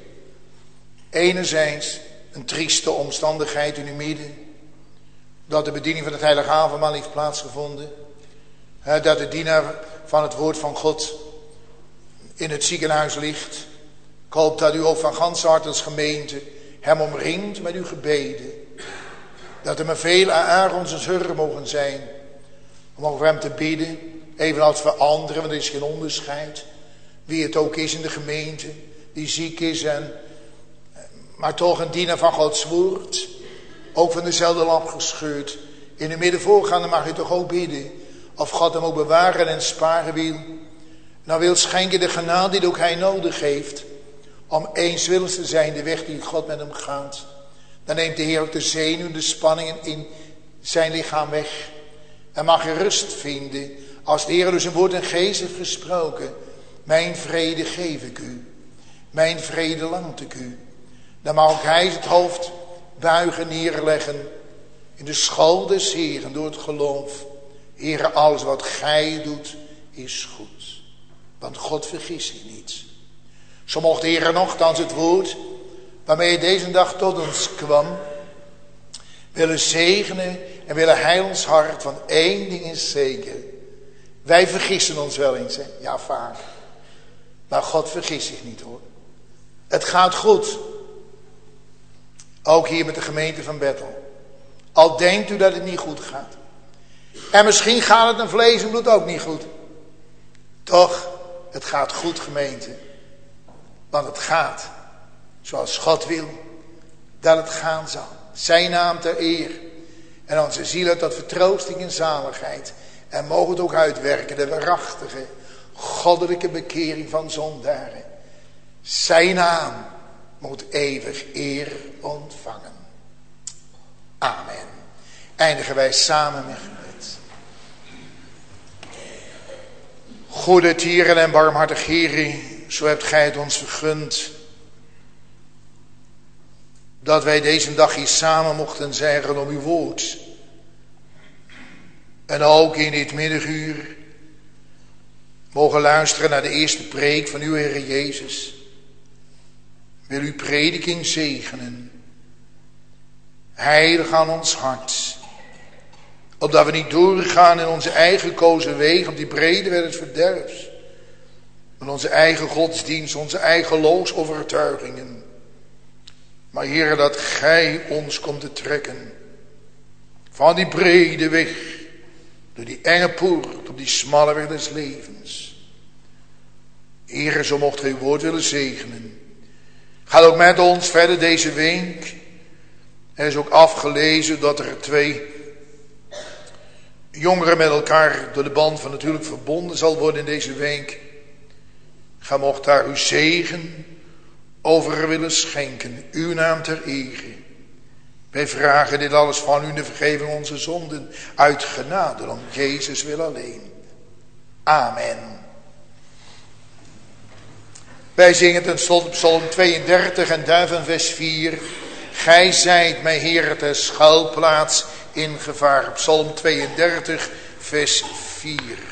Enerzijds een trieste omstandigheid in uw midden. Dat de bediening van het heilige avondmaal heeft plaatsgevonden. Dat de dienaar van het woord van God in het ziekenhuis ligt. Ik hoop dat u ook van gans hart als gemeente hem omringt met uw gebeden. Dat er maar veel aan Aarons en Hurren mogen zijn. Om over hem te bidden. Evenals voor anderen, want er is geen onderscheid. Wie het ook is in de gemeente. Die ziek is en maar toch een dienaar van Gods woord. Ook van dezelfde lamp gescheurd. In de midden voorgaande mag je toch ook bidden. Of God hem ook bewaren en sparen wil. Nou wil schenken de genade die ook hij nodig heeft. Om eenswillens te zijn de weg die God met hem gaat. Dan neemt de Heer ook de zenuwen, de spanningen in zijn lichaam weg. En mag je rust vinden. Als de Heer dus een woord en geest heeft gesproken. Mijn vrede geef ik u. Mijn vrede landt ik u. Dan mag ook hij het hoofd buigen neerleggen. In de school des Heeren door het geloof. Heere, alles wat gij doet is goed. Want God vergist zich niet. Zo mocht de Heer nogthans het woord waarmee hij deze dag tot ons kwam willen zegenen en willen heil ons hart. Want één ding is zeker. Wij vergissen ons wel eens. Hè? Ja, vaak. Maar God vergist zich niet hoor. Het gaat goed. Ook hier met de gemeente van Bethel. Al denkt u dat het niet goed gaat. En misschien gaat het in vlees en bloed ook niet goed. Toch, het gaat goed gemeente. Want het gaat zoals God wil dat het gaan zal. Zijn naam ter eer. En onze zielen tot vertroosting en zaligheid. En mogen het ook uitwerken, de waarachtige, goddelijke bekering van zondaren. Zijn naam moet eeuwig eer ontvangen. Amen. Eindigen wij samen met gebed. Goede tieren en barmhartig Heere, zo hebt gij het ons vergund. Dat wij deze dag hier samen mochten zeggen om uw woord. En ook in dit middaguur mogen luisteren naar de eerste preek van uw Heer Jezus. Wil uw prediking zegenen. Heilig aan ons hart. Opdat we niet doorgaan in onze eigen kozen wegen op die brede weg des verderfs. Met onze eigen godsdienst, onze eigen loosovertuigingen. Maar Heer, dat gij ons komt te trekken. Van die brede weg. Door die enge poort op die smalle weg des levens. Heere, zo mocht gij uw woord willen zegenen. Ga ook met ons verder deze week. Er is ook afgelezen dat er twee jongeren met elkaar door de band van natuurlijk verbonden zal worden in deze week. Ga mocht daar uw zegen over willen schenken. Uw naam ter ere. Wij vragen dit alles van u in de vergeving onze zonden. Uit genade om Jezus wil alleen. Amen. Wij zingen ten slotte Psalm tweeëndertig en daarvan vers vier. Gij zijt mij Heer ter schuilplaats in gevaar. Psalm tweeëndertig vers vier.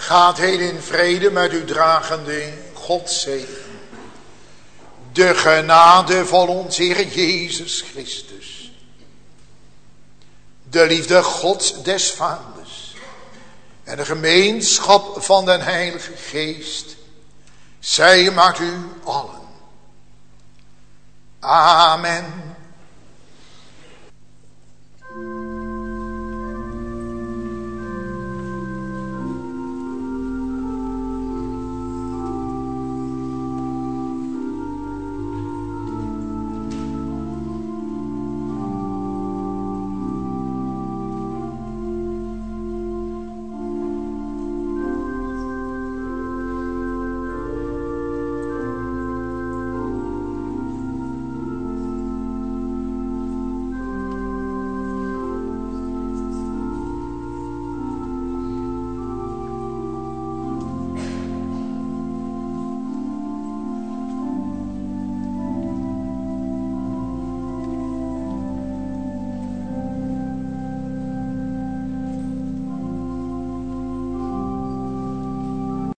Gaat heen in vrede met uw dragende Gods zegen. De genade van ons Heer Jezus Christus. De liefde Gods des Vaders. En de gemeenschap van den Heilige Geest. Zij maakt u allen. Amen.